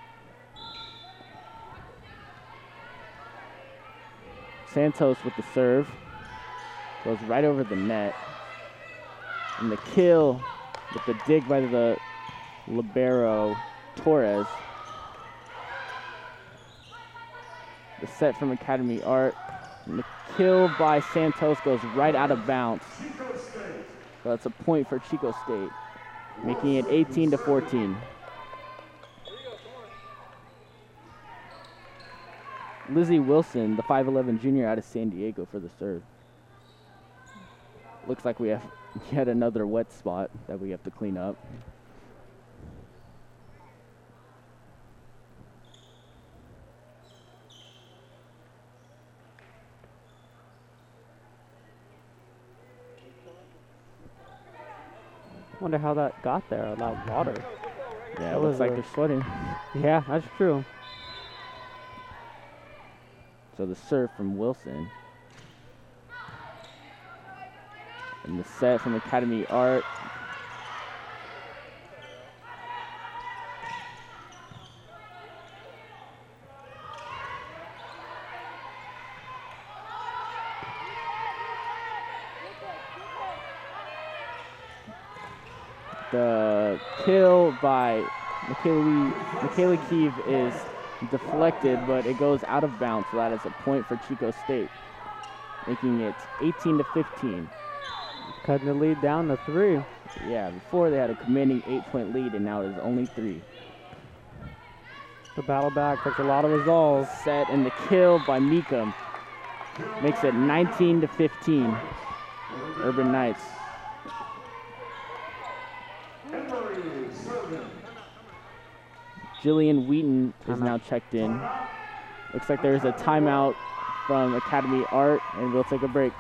Santos with the serve. Goes right over the net. And the kill with the dig by the libero, Torres. The set from Academy Art. And the kill by Santos goes right out of bounds. So that's a point for Chico State, making it 18-14. Lizzie Wilson, the 5'11 junior out of San Diego for the serve. Looks like we have yet another wet spot that we have to clean up. Wonder how that got there, that water. Yeah, it looks like they're sweating. Yeah, that's true. So the serve from Wilson. And the set from Academy Art. The kill by Michaela Kiev is deflected, but it goes out of bounds, so that is a point for Chico State, making it 18-15. Cutting the lead down to 3. Yeah, before they had a commanding 8-point lead, and now it is only 3. The battle back took a lot of resolve. Set and the kill by Meekum makes it 19-15. Urban Knights. Jillian Wheaton is now checked in. Looks like there's a timeout from Academy Art, and we'll take a break.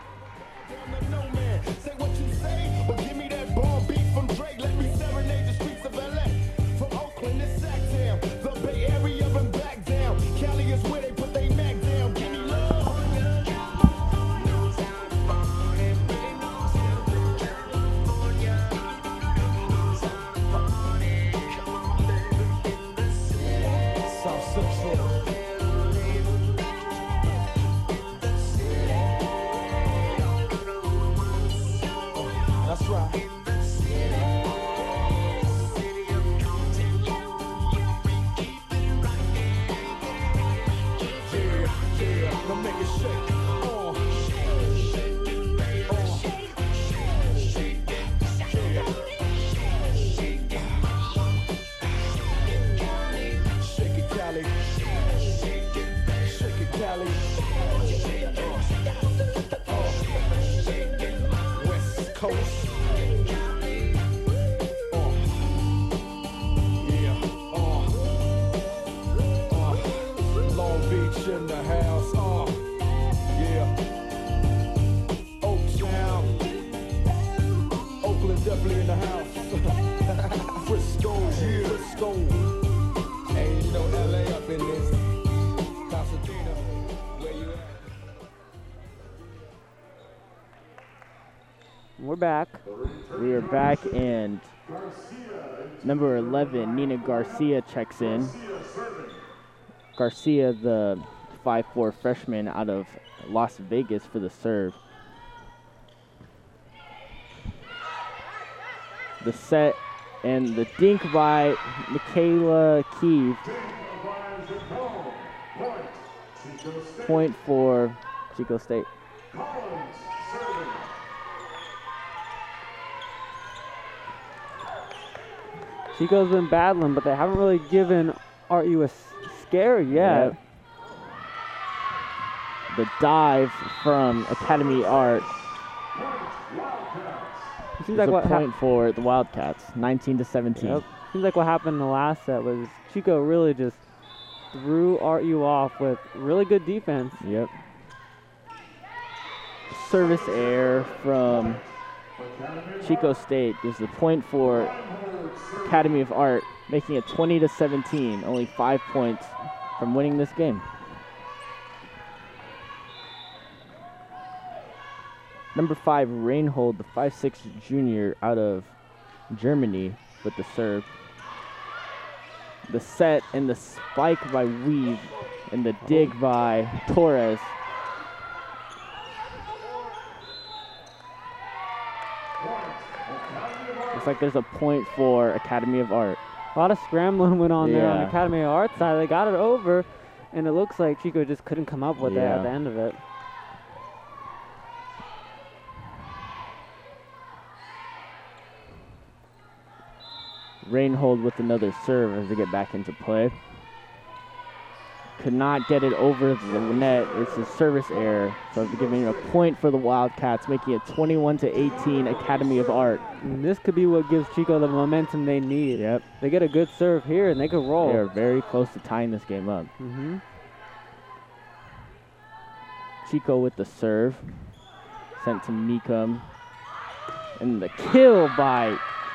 back. We are back, and number 11, Nina Garcia, checks in. Garcia, the 5'4" freshman out of Las Vegas for the serve. The set and the dink by Michaela Keeve. Point for Chico State. Chico's been battling, but they haven't really given RU a scare yet. Yep. The dive from Academy Art. Seems Like like a point for the Wildcats, 19-17. Yep. Seems like what happened in the last set was Chico really just threw RU off with really good defense. Yep. Service error from Chico State gives the point for Academy of Art, making it 20-17. Only 5 points from winning this game. Number 5, Reinhold, the 5'6" junior out of Germany with the serve. The set and the spike by Weave and the dig by Torres. Looks like there's a point for Academy of Art. A lot of scrambling went on there on the Yeah. Academy of Arts side. They got it over, and it looks like Chico just couldn't come up with it Yeah. at the end of it. Reinhold with another serve as they get back into play. Could not get it over the net. It's a service error. So they're giving a point for the Wildcats, making it 21-18 Academy of Art. And this could be what gives Chico the momentum they need. Yep. They get a good serve here, and they could roll. They are very close to tying this game up. Mm-hmm. Chico with the serve. Sent to Meekum. And the kill by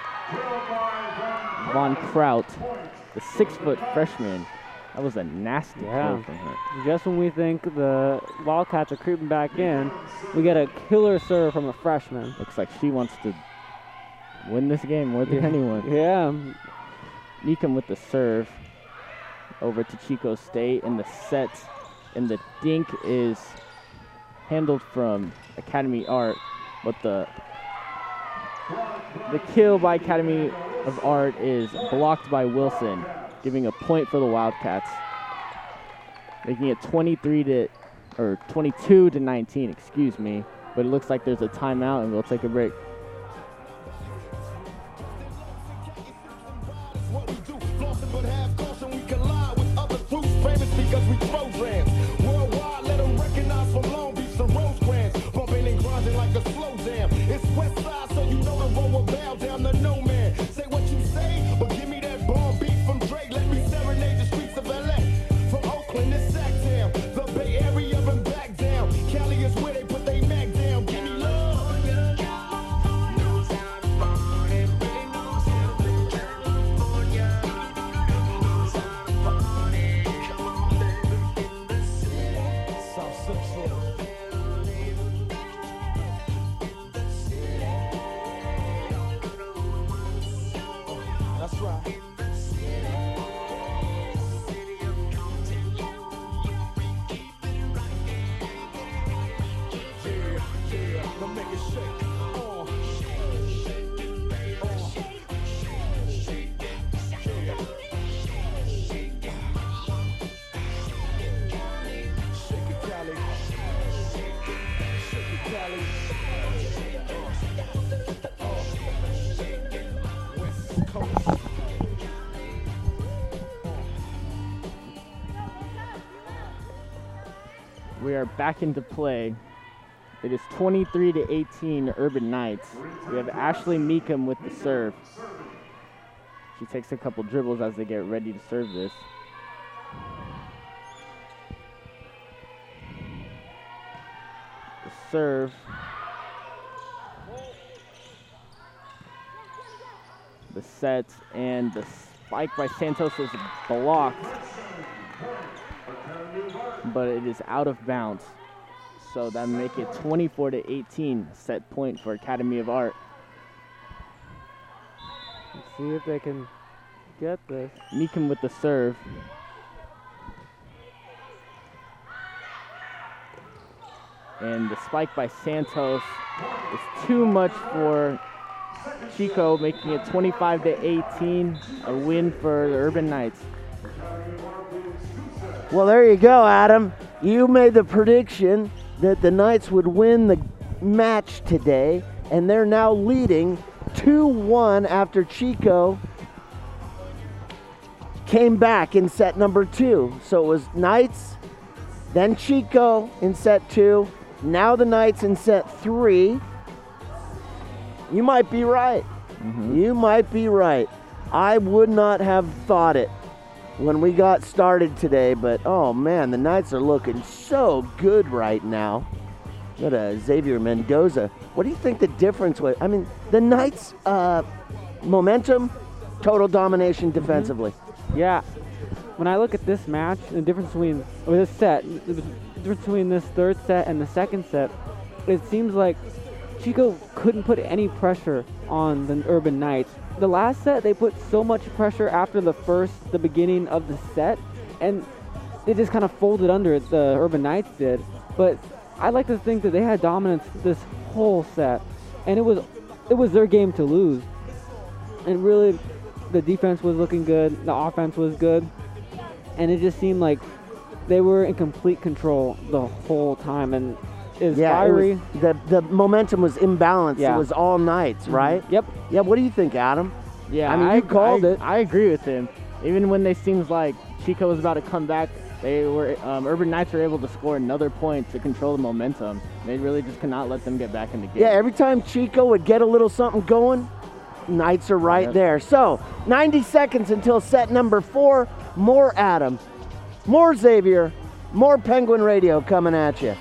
Von Kraut, the 6-foot freshman. That was a nasty kill from her. Just when we think the Wildcats are creeping back in, we get a killer serve from a freshman. Looks like she wants to win this game more than anyone. Yeah. Meekum with the serve over to Chico State, and the set and the dink is handled from Academy Art, but the kill by Academy of Art is blocked by Wilson, giving a point for the Wildcats, making it 22-19, excuse me. But it looks like there's a timeout, and we'll take a break. Because we programs worldwide, let them recognize from Long Beach to Rosecrans, bumping and grinding like a slow jam. It's West Side, so you know the road will bow down to no man. Say what you say, but give me that bomb beat from Drake. Let me serenade the streets of LA. From Oakland to Sacktown, the Bay Area and back down. Cali is where they put they Mac down. Give me love. That's right. Yeah, now make it shake. Shake it, Cali. Shake it, Cali. West Coast. We are back into play. It is 23-18 Urban Knights. We have Ashley Meekum with the serve. She takes a couple dribbles as they get ready to serve this. The serve. The set and the spike by Santos is blocked, but it is out of bounds. so that would make it 24-18 set point for Academy of Art. Let's see if they can get this. Meekum with the serve. And the spike by Santos is too much for Chico, making it 25-18, a win for the Urban Knights. Well, there you go, Adam. You made the prediction that the Knights would win the match today, and they're now leading 2-1 after Chico came back in set number 2. So it was Knights, then Chico in set 2, now the Knights in set 3. You might be right. You might be right. I would not have thought it when we got started today, but oh man, the Knights are looking so good right now. Got Xavier Mendoza. What do you think the difference was? I mean, the Knights' momentum, total domination defensively. Yeah. When I look at this match, the difference between, or this set, the difference between this third set and the second set, it seems like Chico couldn't put any pressure on the Urban Knights. The last set, they put so much pressure after the beginning of the set, and they just kind of folded under it, the Urban Knights did. But I like to think that they had dominance this whole set, and it was their game to lose. And really, the defense was looking good, the offense was good, and it just seemed like they were in complete control the whole time. And fiery. The momentum was imbalanced. Yeah. It was all Knights, right? Yep. Yeah, what do you think, Adam? Yeah, I mean, you called it. I agree with him. Even when they seemed like Chico was about to come back, they were Urban Knights were able to score another point to control the momentum. They really just could not let them get back in the game. Yeah, every time Chico would get a little something going, Knights are right there. So, 90 seconds until set number 4. More Adam, more Xavier, more Penguin Radio coming at you.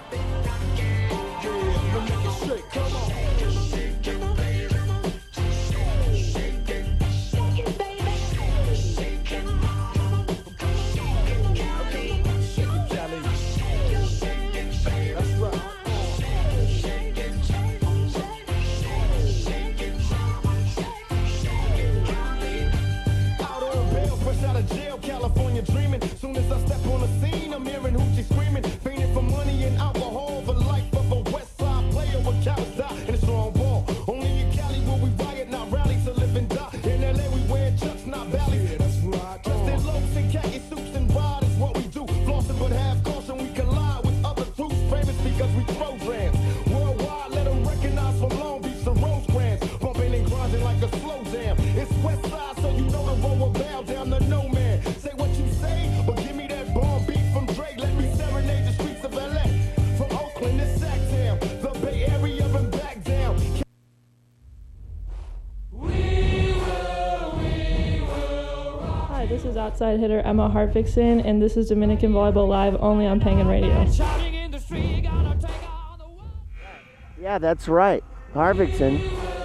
Outside hitter Emma Harvickson, and this is Dominican Volleyball Live only on Penguin Radio. Yeah, that's right. Harvickson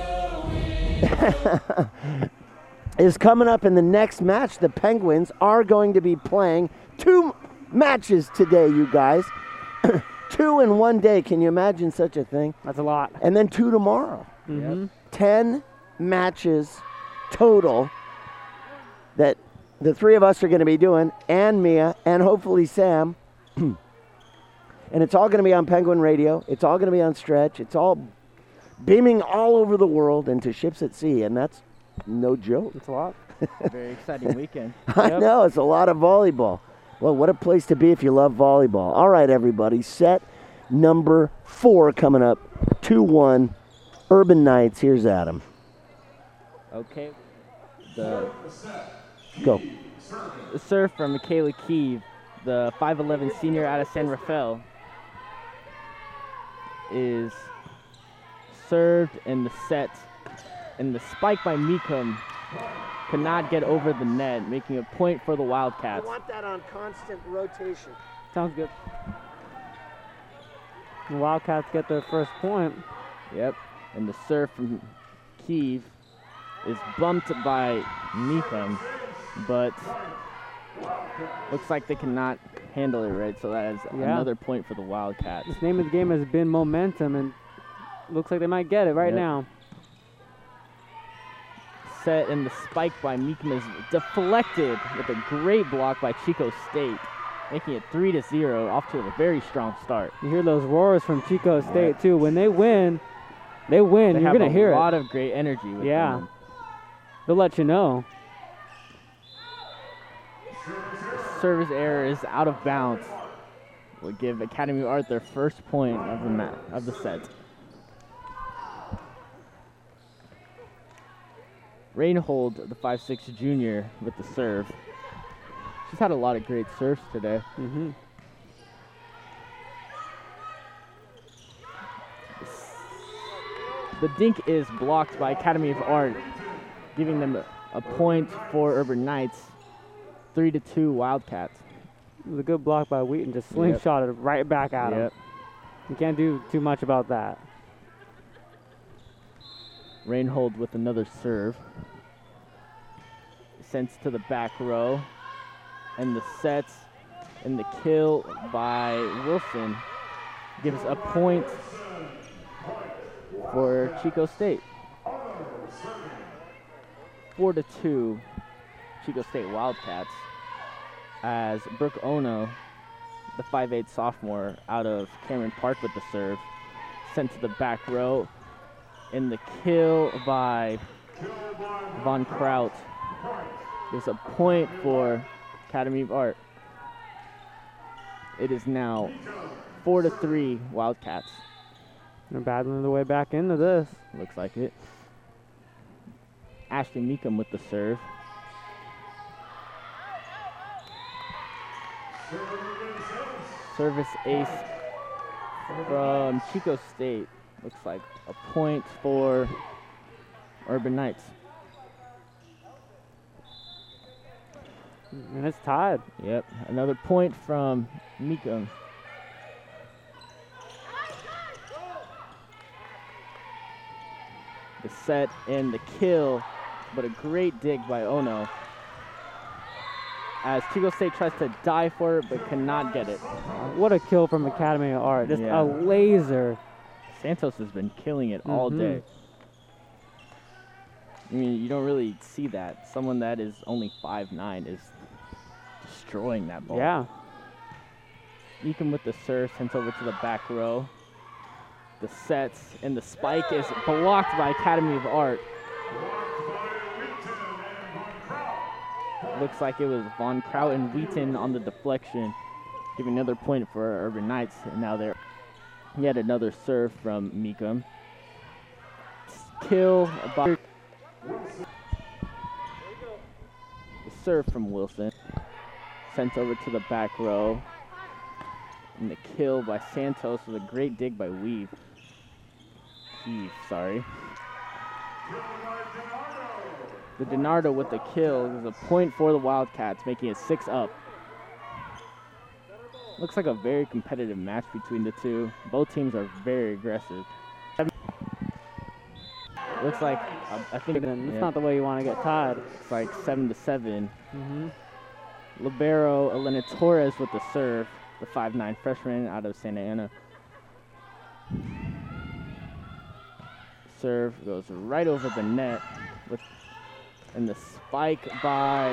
is coming up in the next match. The Penguins are going to be playing 2 matches today, you guys. 2 in one day. Can you imagine such a thing? That's a lot. And then 2 tomorrow. Mm-hmm. 10 matches total that the 3 of us are going to be doing, and Mia, and hopefully Sam. And it's all going to be on Penguin Radio. It's all going to be on Stretch. It's all beaming all over the world into Ships at Sea, and that's no joke. It's a lot. Very exciting weekend. I know, it's a lot of volleyball. Well, what a place to be if you love volleyball. All right, everybody, set number 4 coming up, 2-1, Urban Knights. Here's Adam. Okay. Go. The serve from Michaela Kiev, the 5'11 senior out of San Rafael, is served in the set, and the spike by Meekum could not get over the net, making a point for the Wildcats. I want that on constant rotation. Sounds good. The Wildcats get their first point. Yep, and the serve from Kiev is bumped by Meekum, but Looks like they cannot handle it right, so that is another point for the Wildcats. This name of the game has been momentum, and looks like they might get it right now. Set, and the spike by Meekum is deflected with a great block by Chico State, making it 3-0, off to a very strong start. You hear those roars from Chico State too. When they win, you're going to hear it. A lot of great energy with them. They'll let you know. Service error is out of bounds. Will give Academy of Art their first point of the set. Reinhold, the 5'6" junior, with the serve. She's had a lot of great serves today. The dink is blocked by Academy of Art, giving them a point for Urban Knights. 3-2 Wildcats. It was a good block by Wheaton, just slingshotted right back at him. You can't do too much about that. Reinhold with another serve. Sends to the back row. And the sets and the kill by Wilson gives a point for Chico State. 4-2 Chico State Wildcats, as Brooke Ono, the 5'8" sophomore out of Cameron Park with the serve, sent to the back row, and the kill by Von Kraut. There's a point for Academy of Art. It is now 4-3 Wildcats. They're battling their way back into this. Looks like it. Ashley Meekum with the serve. Service ace from Chico State. Looks like a point for Urban Knights. And it's tied. Yep, another point from Meekum. The set and the kill, but a great dig by Ono, as Chico State tries to die for it but cannot get it. What a kill from Academy of Art. Just a laser. Santos has been killing it all day. I mean, you don't really see that. Someone that is only 5'9" is destroying that ball. Yeah. Meekum with the serve, sent over to the back row. The sets and the spike is blocked by Academy of Art. Looks like it was Von Kraut and Wheaton on the deflection, giving another point for Urban Knights. And now they're yet another serve from Meekum. Kill by the serve from Wilson, sent over to the back row. And the kill by Santos with a great dig by Heave, sorry. The DiNardo with the kill is a point for the Wildcats, making it 6-up. Looks like a very competitive match between the two. Both teams are very aggressive. Looks like, I think it's not the way you want to get tied. It's like 7-7. Libero Elena Torres with the serve, the 5'9" freshman out of Santa Ana. Serve goes right over the net, and the spike by,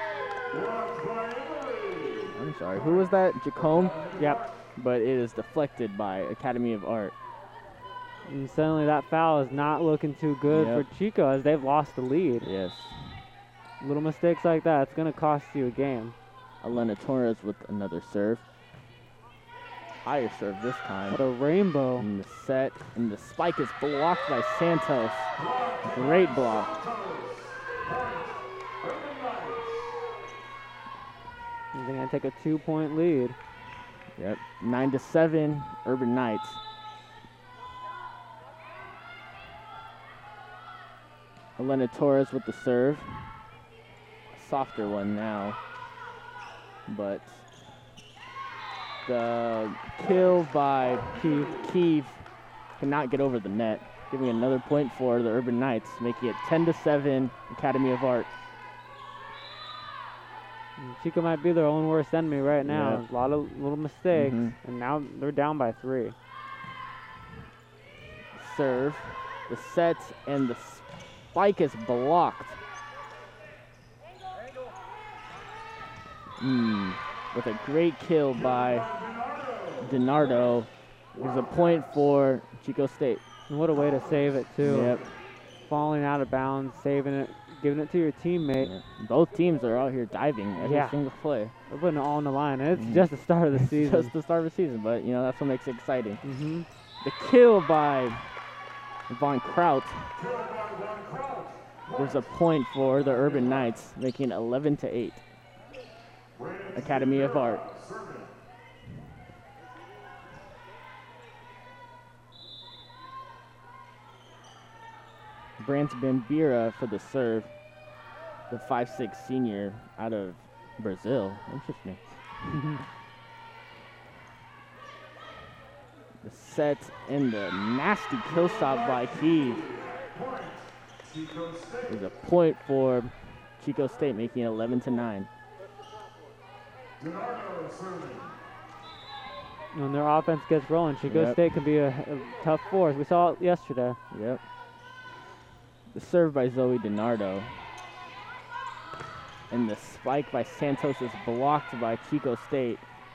I'm sorry, who was that? Jacome? Yep. But it is deflected by Academy of Art. And suddenly that foul is not looking too good for Chico, as they've lost the lead. Yes. Little mistakes like that, it's going to cost you a game. Elena Torres with another serve. Higher serve this time. What a rainbow. And the set, and the spike is blocked by Santos. Great block. They're going to take a 2-point lead. Yep, 9-7, Urban Knights. Elena Torres with the serve. A softer one now. But the kill by Keeve cannot get over the net, giving another point for the Urban Knights, making it 10-7, Academy of Art. Chico might be their own worst enemy right now. Yeah. A lot of little mistakes, Mhm. and now they're down by 3. Serve, the set, and the spike is blocked. With a great kill by DiNardo. There's a point for Chico State. And what a way to save it, too. Yep. Falling out of bounds, saving it, giving it to your teammate. Yeah. Both teams are out here diving every single play. They're putting it all on the line, and it's just the start of the season. Just the start of the season, but you know that's what makes it exciting. Mm-hmm. The kill by Von Kraut. There's a point for the Urban Knights, making 11-8. Academy of Art. Brant Bambira for the serve. The 5'6" senior out of Brazil. Interesting. The set and the nasty kill shot by Kiev. There's a point for Chico State, making it 11-9. When their offense gets rolling, Chico Yep. State can be a tough force. We saw it yesterday. Yep. The serve by Zoe DiNardo. And the spike by Santos is blocked by Chico State.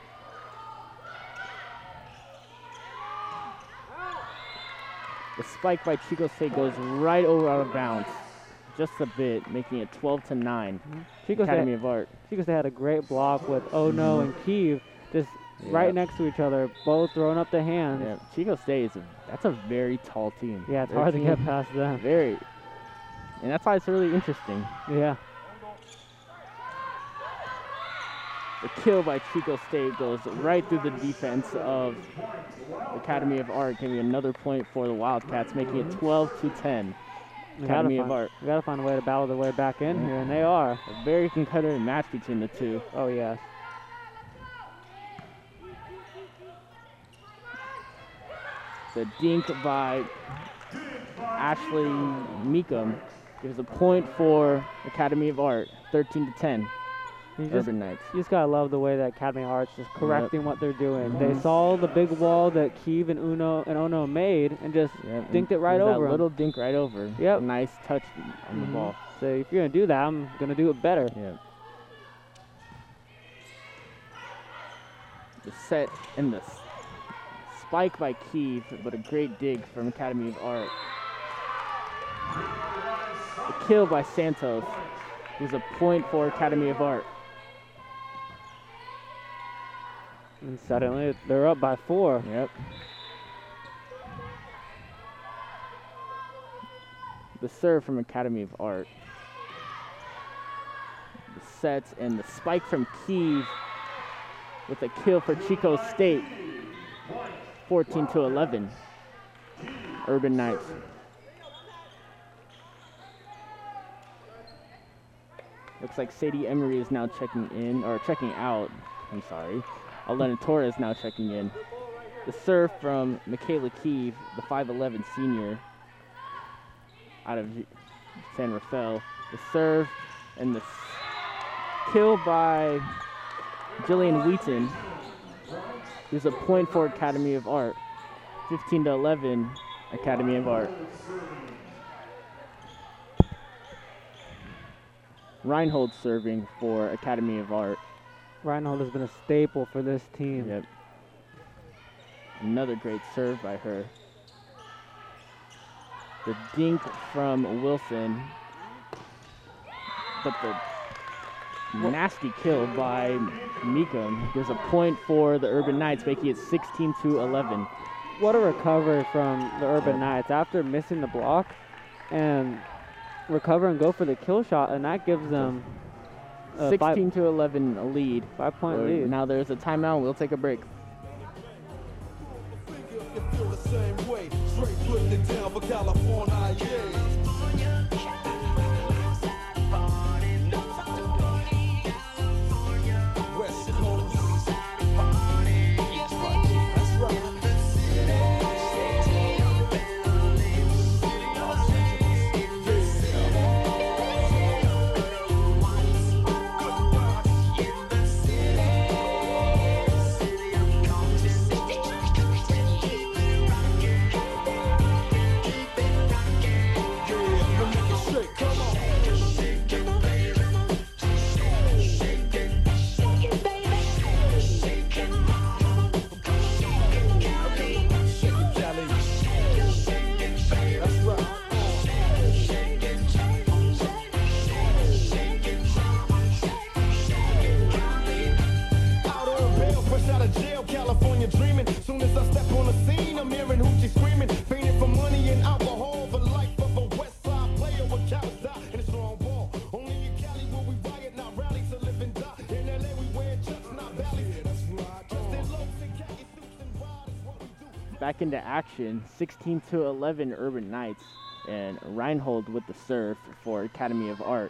The spike by Chico State goes right over out of bounds. Just a bit, making it 12-9. Chico Academy State, of Art. Chico State had a great block with Ono and Kiev just right next to each other, both throwing up the hands. Yeah, Chico State that's a very tall team. Yeah, it's Their hard to team- get past them. Very. And that's why it's really interesting. Yeah. The kill by Chico State goes right through the defense of Academy of Art, giving another point for the Wildcats, making it 12-10. Academy of Art. We gotta find a way to battle their way back in here, and they are. A very competitive match between the two. Oh, yes. The dink by Ashley Meekum gives a point for Academy of Art, 13-10. Urban Knights. You just gotta love the way that Academy of Arts is correcting what they're doing. They saw the big wall that Kiev and Ono made and just dinked it right That over 'em. little dink right over. Yep. A nice touch on the ball. So if you're gonna do that, I'm gonna do it better. Yeah. The set and the spike by Kiev, but a great dig from Academy of Art. The kill by Santos is a point for Academy of Art. And suddenly they're up by 4. Yep. The serve from Academy of Art. The set and the spike from Kiev with a kill for Chico State. 14-11. Urban Knights. Looks like Sadie Emery is now checking out. I'm sorry. Elena Torres now checking in. The serve from Michaela Kiev, the 5'11" senior out of San Rafael. The serve and the kill by Jillian Wheaton. There's a point for Academy of Art. 15-11, Academy of Art. Reinhold serving for Academy of Art. Reinhold has been a staple for this team. Yep. Another great serve by her. The dink from Wilson. But the nasty kill by Meekum. There's a point for the Urban Knights, making it 16-11. What a recovery from the Urban Knights after missing the block and recover and go for the kill shot, and that gives them a 16-11 lead. 5-point lead. Now there's a timeout. We'll take a break. You feel the same way, straight putting it down for California, yeah. West Coast. That's right. you're dreaming. Soon as I step on the scene, I'm hearing hoochie screaming. Fiending for money and alcohol. The life of a West Side player with cowards die in a strong ball. Only in Cali will we riot, not rally to live and die. In LA we wear chucks, not valleys. That's right. Dressed in loafs and khaki suits and ride is what we do. Back into action, 16-11 Urban Knights, and Reinhold with the serve for Academy of Art.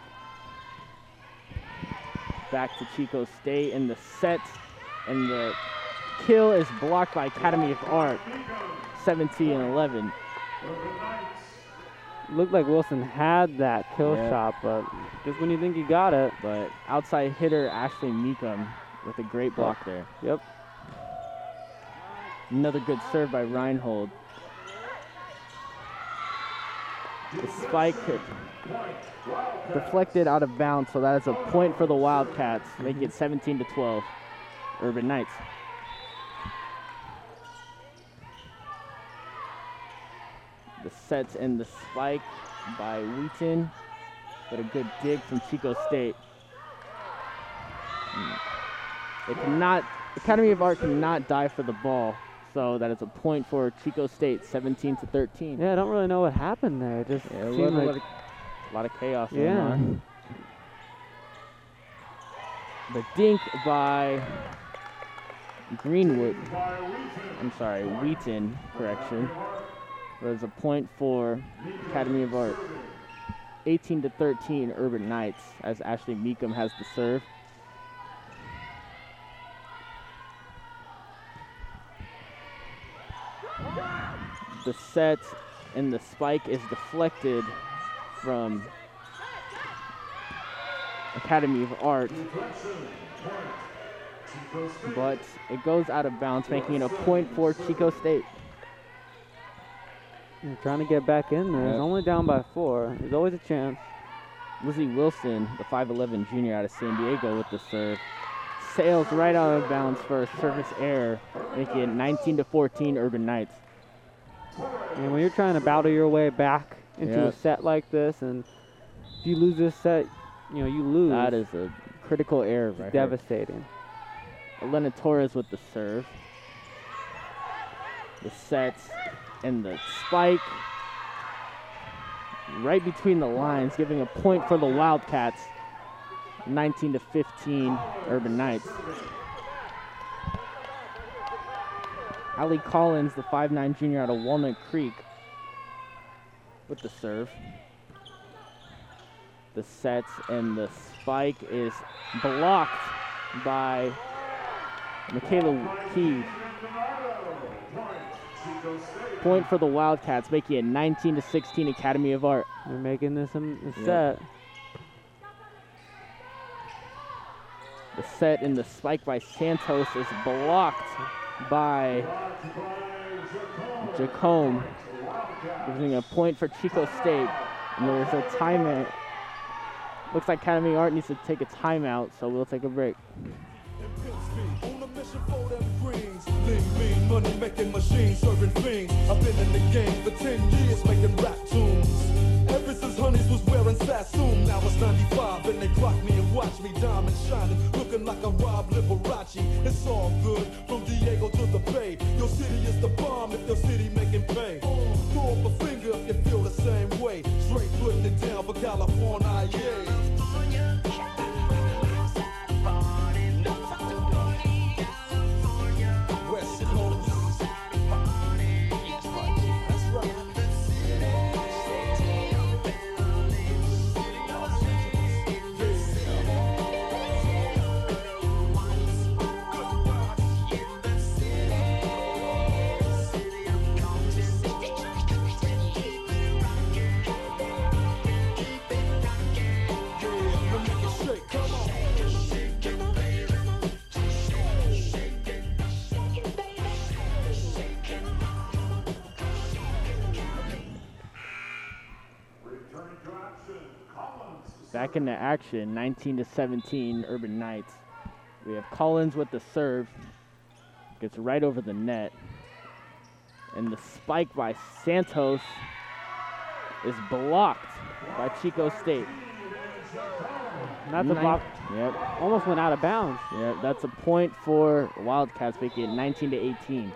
Back to Chico State in the set, and the kill is blocked by Academy of Art, 17-11. Looked like Wilson had that kill Yeah. shot, but just when you think you got it. But outside hitter Ashley Meekum with a great block there. Yep. Another good serve by Reinhold. The spike deflected out of bounds, so that is a point for the Wildcats, making it 17-12. Urban Knights. The sets and the spike by Wheaton, but a good dig from Chico State. They cannot, Academy of Art cannot dive for the ball, so that is a point for Chico State, 17-13. Yeah, I don't really know what happened there. It just Yeah, seemed a like lot of chaos going yeah. on. The dink by Greenwood. I'm sorry, Wheaton, correction. Was a point for Academy of Art. 18-13 Urban Knights as Ashley Meekum has the serve. The set and the spike is deflected from Academy of Art, but it goes out of bounds, making it a point for Chico State. You're trying to get back in there. Yep. It's only down by 4. There's always a chance. Lizzie Wilson, the 5'11 junior out of San Diego with the serve, sails right out of bounds for a service error, making it 19-14 Urban Knights. And when you're trying to battle your way back into a Yep. set like this, and if you lose this set, you lose. That is a critical error right here. Devastating. Elena Torres with the serve. The sets and the spike right between the lines, giving a point for the Wildcats. 19-15 Urban Knights. Allie Collins, the 5'9 junior out of Walnut Creek, with the serve. The sets and the spike is blocked by Michaela Key. Point for the Wildcats, making it 19-16 Academy of Art. They're making this a Yeah. set. The set and the spike by Santos is blocked by Jacome, giving a point for Chico State. And there's a timeout. Looks like Academy of Art needs to take a timeout, so we'll take a break. On a mission for them greens. Lean, mean, money making machines, serving fiends. I've been in the game for 10 years making rap tunes. Ever since Honeys was wearing Sassoon, now it's 95 and they clock me and watch me diamond shining, looking like a Rob Liberace. It's all good from Diego to the Bay. Your city is the bomb if your city making pay. Throw up a finger if you feel the same way. Straight putting it down for California, yeah. West Coast. That's right. Back into action, 19-17 Urban Knights. We have Collins with the serve. Gets right over the net. And the spike by Santos is blocked by Chico State. Not the block. Yep. Almost went out of bounds. Yep, that's a point for Wildcats, making it 19-18.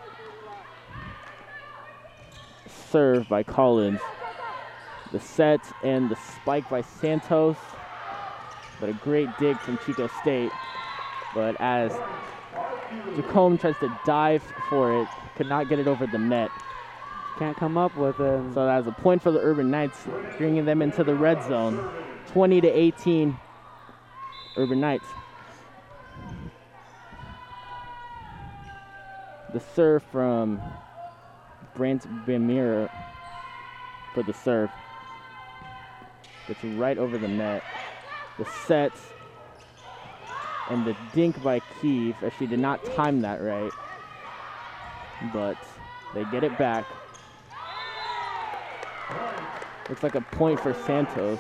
Serve by Collins. The set and the spike by Santos. But a great dig from Chico State. But as Jacome tries to dive for it, could not get it over the net. Can't come up with it. So that's a point for the Urban Knights, bringing them into the red zone. 20-18, Urban Knights. The serve from Brant Bamir for the serve. Gets right over the net. The set and the dink by Kiev, as she did not time that right. But they get it back. Looks like a point for Santos.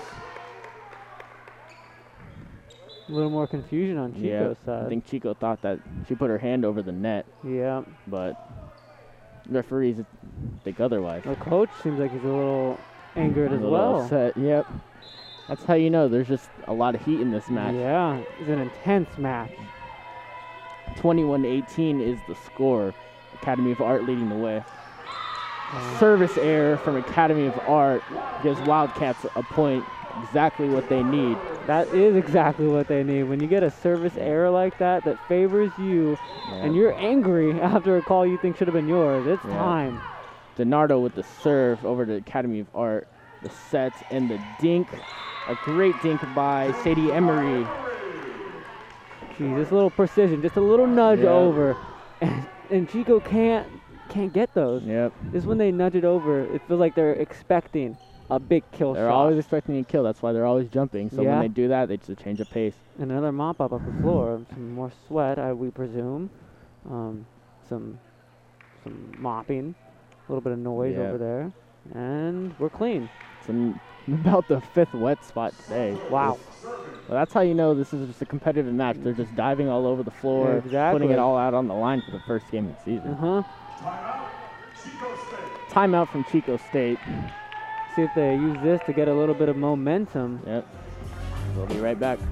A little more confusion on Chico's side. I think Chico thought that she put her hand over the net. Yeah. But referees think otherwise. The coach seems like he's a little angered as well. Upset. Yep. That's how you know there's just a lot of heat in this match. Yeah, it's an intense match. 21-18 is the score. Academy of Art leading the way. Service error from Academy of Art gives Wildcats a point, exactly what they need. That is exactly what they need. When you get a service error like that favors you, and you're angry after a call you think should have been yours, it's time. DiNardo with the serve over to Academy of Art. The set and the dink. A great dink by Sadie Emery. Geez, just a little precision, just a little nudge over. And Chico can't get those. Yep. This is when they nudge it over. It feels like they're expecting a big kill shot. They're always expecting a kill. That's why they're always jumping. So when they do that, they just change of pace. And another mop up the floor. Some more sweat, we presume. Some mopping. A little bit of noise over there. And we're clean. It's about the 5th wet spot today. Wow. Well, that's how you know this is just a competitive match. They're just diving all over the floor, putting it all out on the line for the first game of the season. Timeout from Chico State. See if they use this to get a little bit of momentum. Yep. We'll be right back.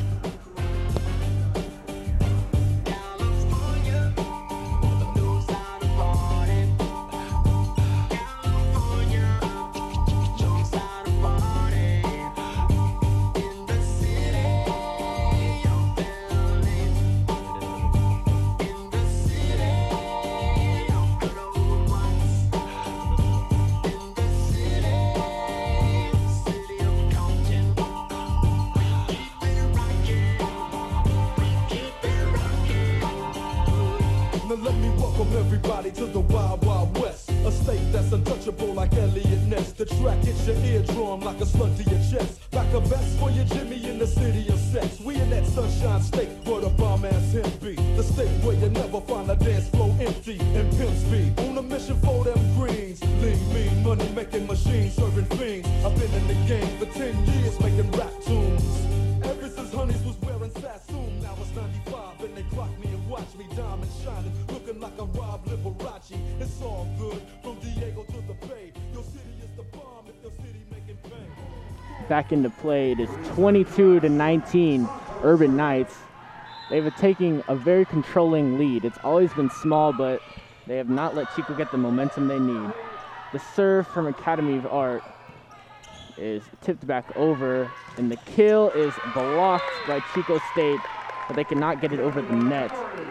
Everybody to the Wild Wild West, a state that's untouchable like Elliot Ness. The track hits your eardrum like a slug to your chest. Like a vest for your Jimmy in the city of sex. We in that sunshine state where the bomb ass him be. The state where you never find a dance floor empty and pimp speed. On a mission for them greens. Lean, mean, money making machines serving fiends. I've been in the game for 10 years making rap tunes. Ever since Honeys was wearing Sassoon, now it's 95 and they clock me and watch me diamond shining, looking like a Rob Liberace. It's all good from Diego to the Bay. Your city is the bomb if your city making bang. Back into play. It is 22-19 Urban Knights. They've taken a very controlling lead. It's always been small, but they have not let Chico get the momentum they need. The serve from Academy of Art is tipped back over, and the kill is blocked by Chico State, but they cannot get it over the net.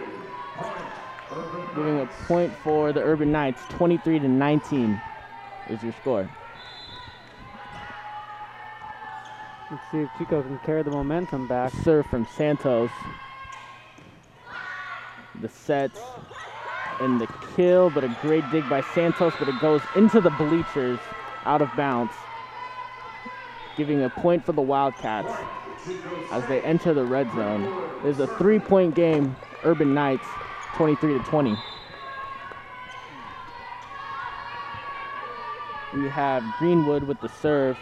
Giving a point for the Urban Knights. 23-19 is your score. Let's see if Chico can carry the momentum back. Serve from Santos. The set and the kill, but a great dig by Santos, but it goes into the bleachers, out of bounds. Giving a point for the Wildcats as they enter the red zone. There's a 3-point game, Urban Knights, 23-20. We have Greenwood with the serve,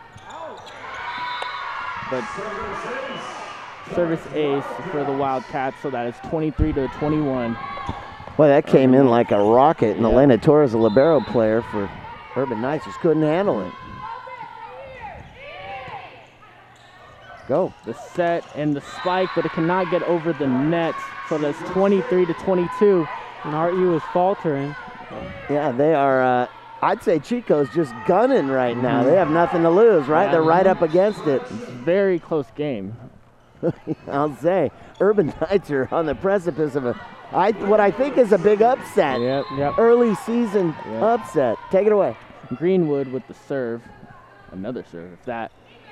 but service ace for the Wildcats, so that is 23-21. Boy, that came in like a rocket, and Elena Torres, a libero player for Urban Knights, just couldn't handle it. Go. The set and the spike, but it cannot get over the net. So that's 23-22. And RU is faltering. Yeah, they are. I'd say Chico's just gunning right now. They have nothing to lose, right? Yeah. They're right up against it. It's a very close game. I'll say, Urban Knights are on the precipice of what I think is a big upset. Yep. Early season upset. Take it away. Greenwood with the serve. Another serve, if that.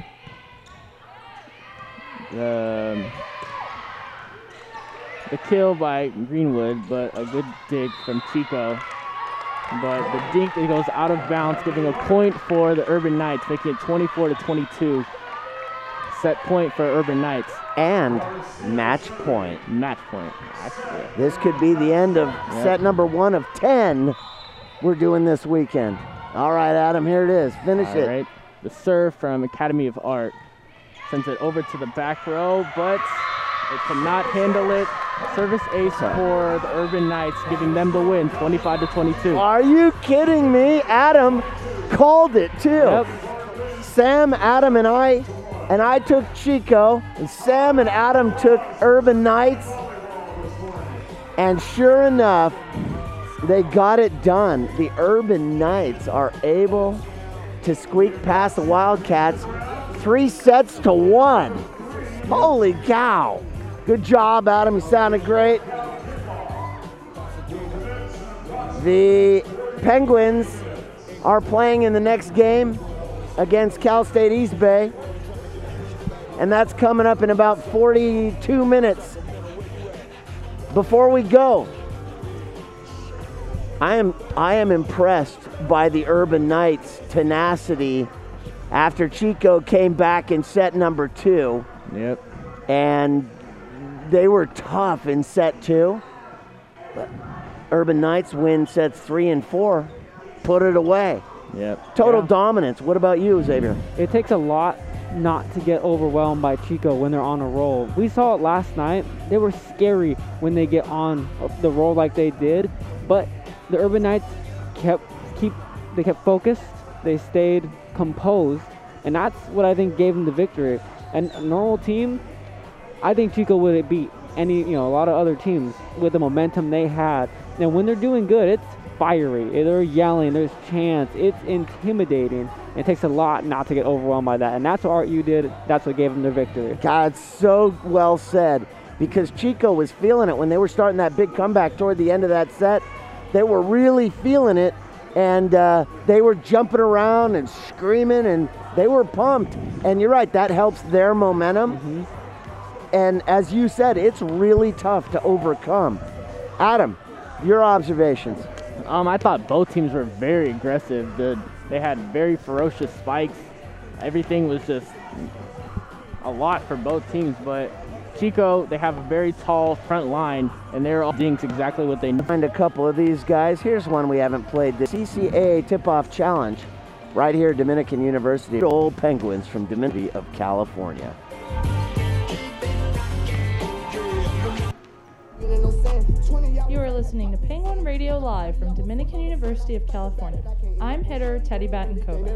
The kill by Greenwood, but a good dig from Chico. But the dink that goes out of bounds, giving a point for the Urban Knights, making it 24-22. Set point for Urban Knights. And match point. Match point. Actually. This could be the end of set number 1 of 10 we're doing this weekend. All right, Adam, here it is. Finish it. All right. The serve from Academy of Art. Sends it over to the back row, but it cannot handle it. Service ace for the Urban Knights, giving them the win, 25-22. Are you kidding me? Adam called it too. Yep. Sam, Adam, and I took Chico, and Sam and Adam took Urban Knights. And sure enough, they got it done. The Urban Knights are able to squeak past the Wildcats 3-1. Holy cow. Good job, Adam. You sounded great. The Penguins are playing in the next game against Cal State East Bay. And that's coming up in about 42 minutes. Before we go, I am impressed by the Urban Knights' tenacity after Chico came back in set number 2. Yep. And they were tough in set 2. But Urban Knights win sets 3 and 4. Put it away. Yep. Total dominance. What about you, Xavier? It takes a lot not to get overwhelmed by Chico when they're on a roll. We saw it last night. They were scary when they get on the roll like they did, but the Urban Knights kept focused. They stayed composed, and that's what I think gave them the victory. And a normal team, I think Chico would beat a lot of other teams with the momentum they had. And when they're doing good, it's fiery. They're yelling. There's chants. It's intimidating. It takes a lot not to get overwhelmed by that. And that's what RU did. That's what gave them their victory. God, so well said. Because Chico was feeling it when they were starting that big comeback toward the end of that set. They were really feeling it. And they were jumping around and screaming. And they were pumped. And you're right. That helps their momentum. Mm-hmm. And as you said, it's really tough to overcome. Adam, your observations. I thought both teams were very aggressive. They had very ferocious spikes. Everything was just a lot for both teams. But Chico, they have a very tall front line, and they're all dinks exactly what they need. Find a couple of these guys. Here's one we haven't played. The CCAA Tip-Off Challenge right here at Dominican University. Old Penguins from Dominican of California. You are listening to Penguin Radio Live from Dominican University of California. I'm hitter Teddy Batenkova.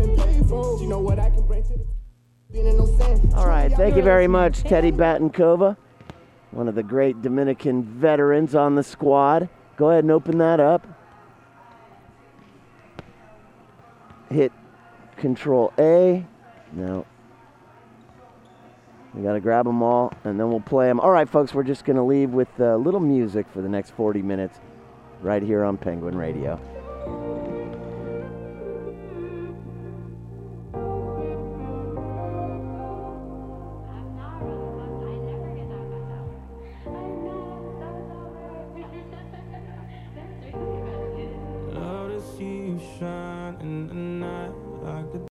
All right, thank you very much, Teddy Batenkova, one of the great Dominican veterans on the squad. Go ahead and open that up. Hit Control A. No. We got to grab them all, and then we'll play them. All right, folks, we're just going to leave with a little music for the next 40 minutes right here on Penguin Radio.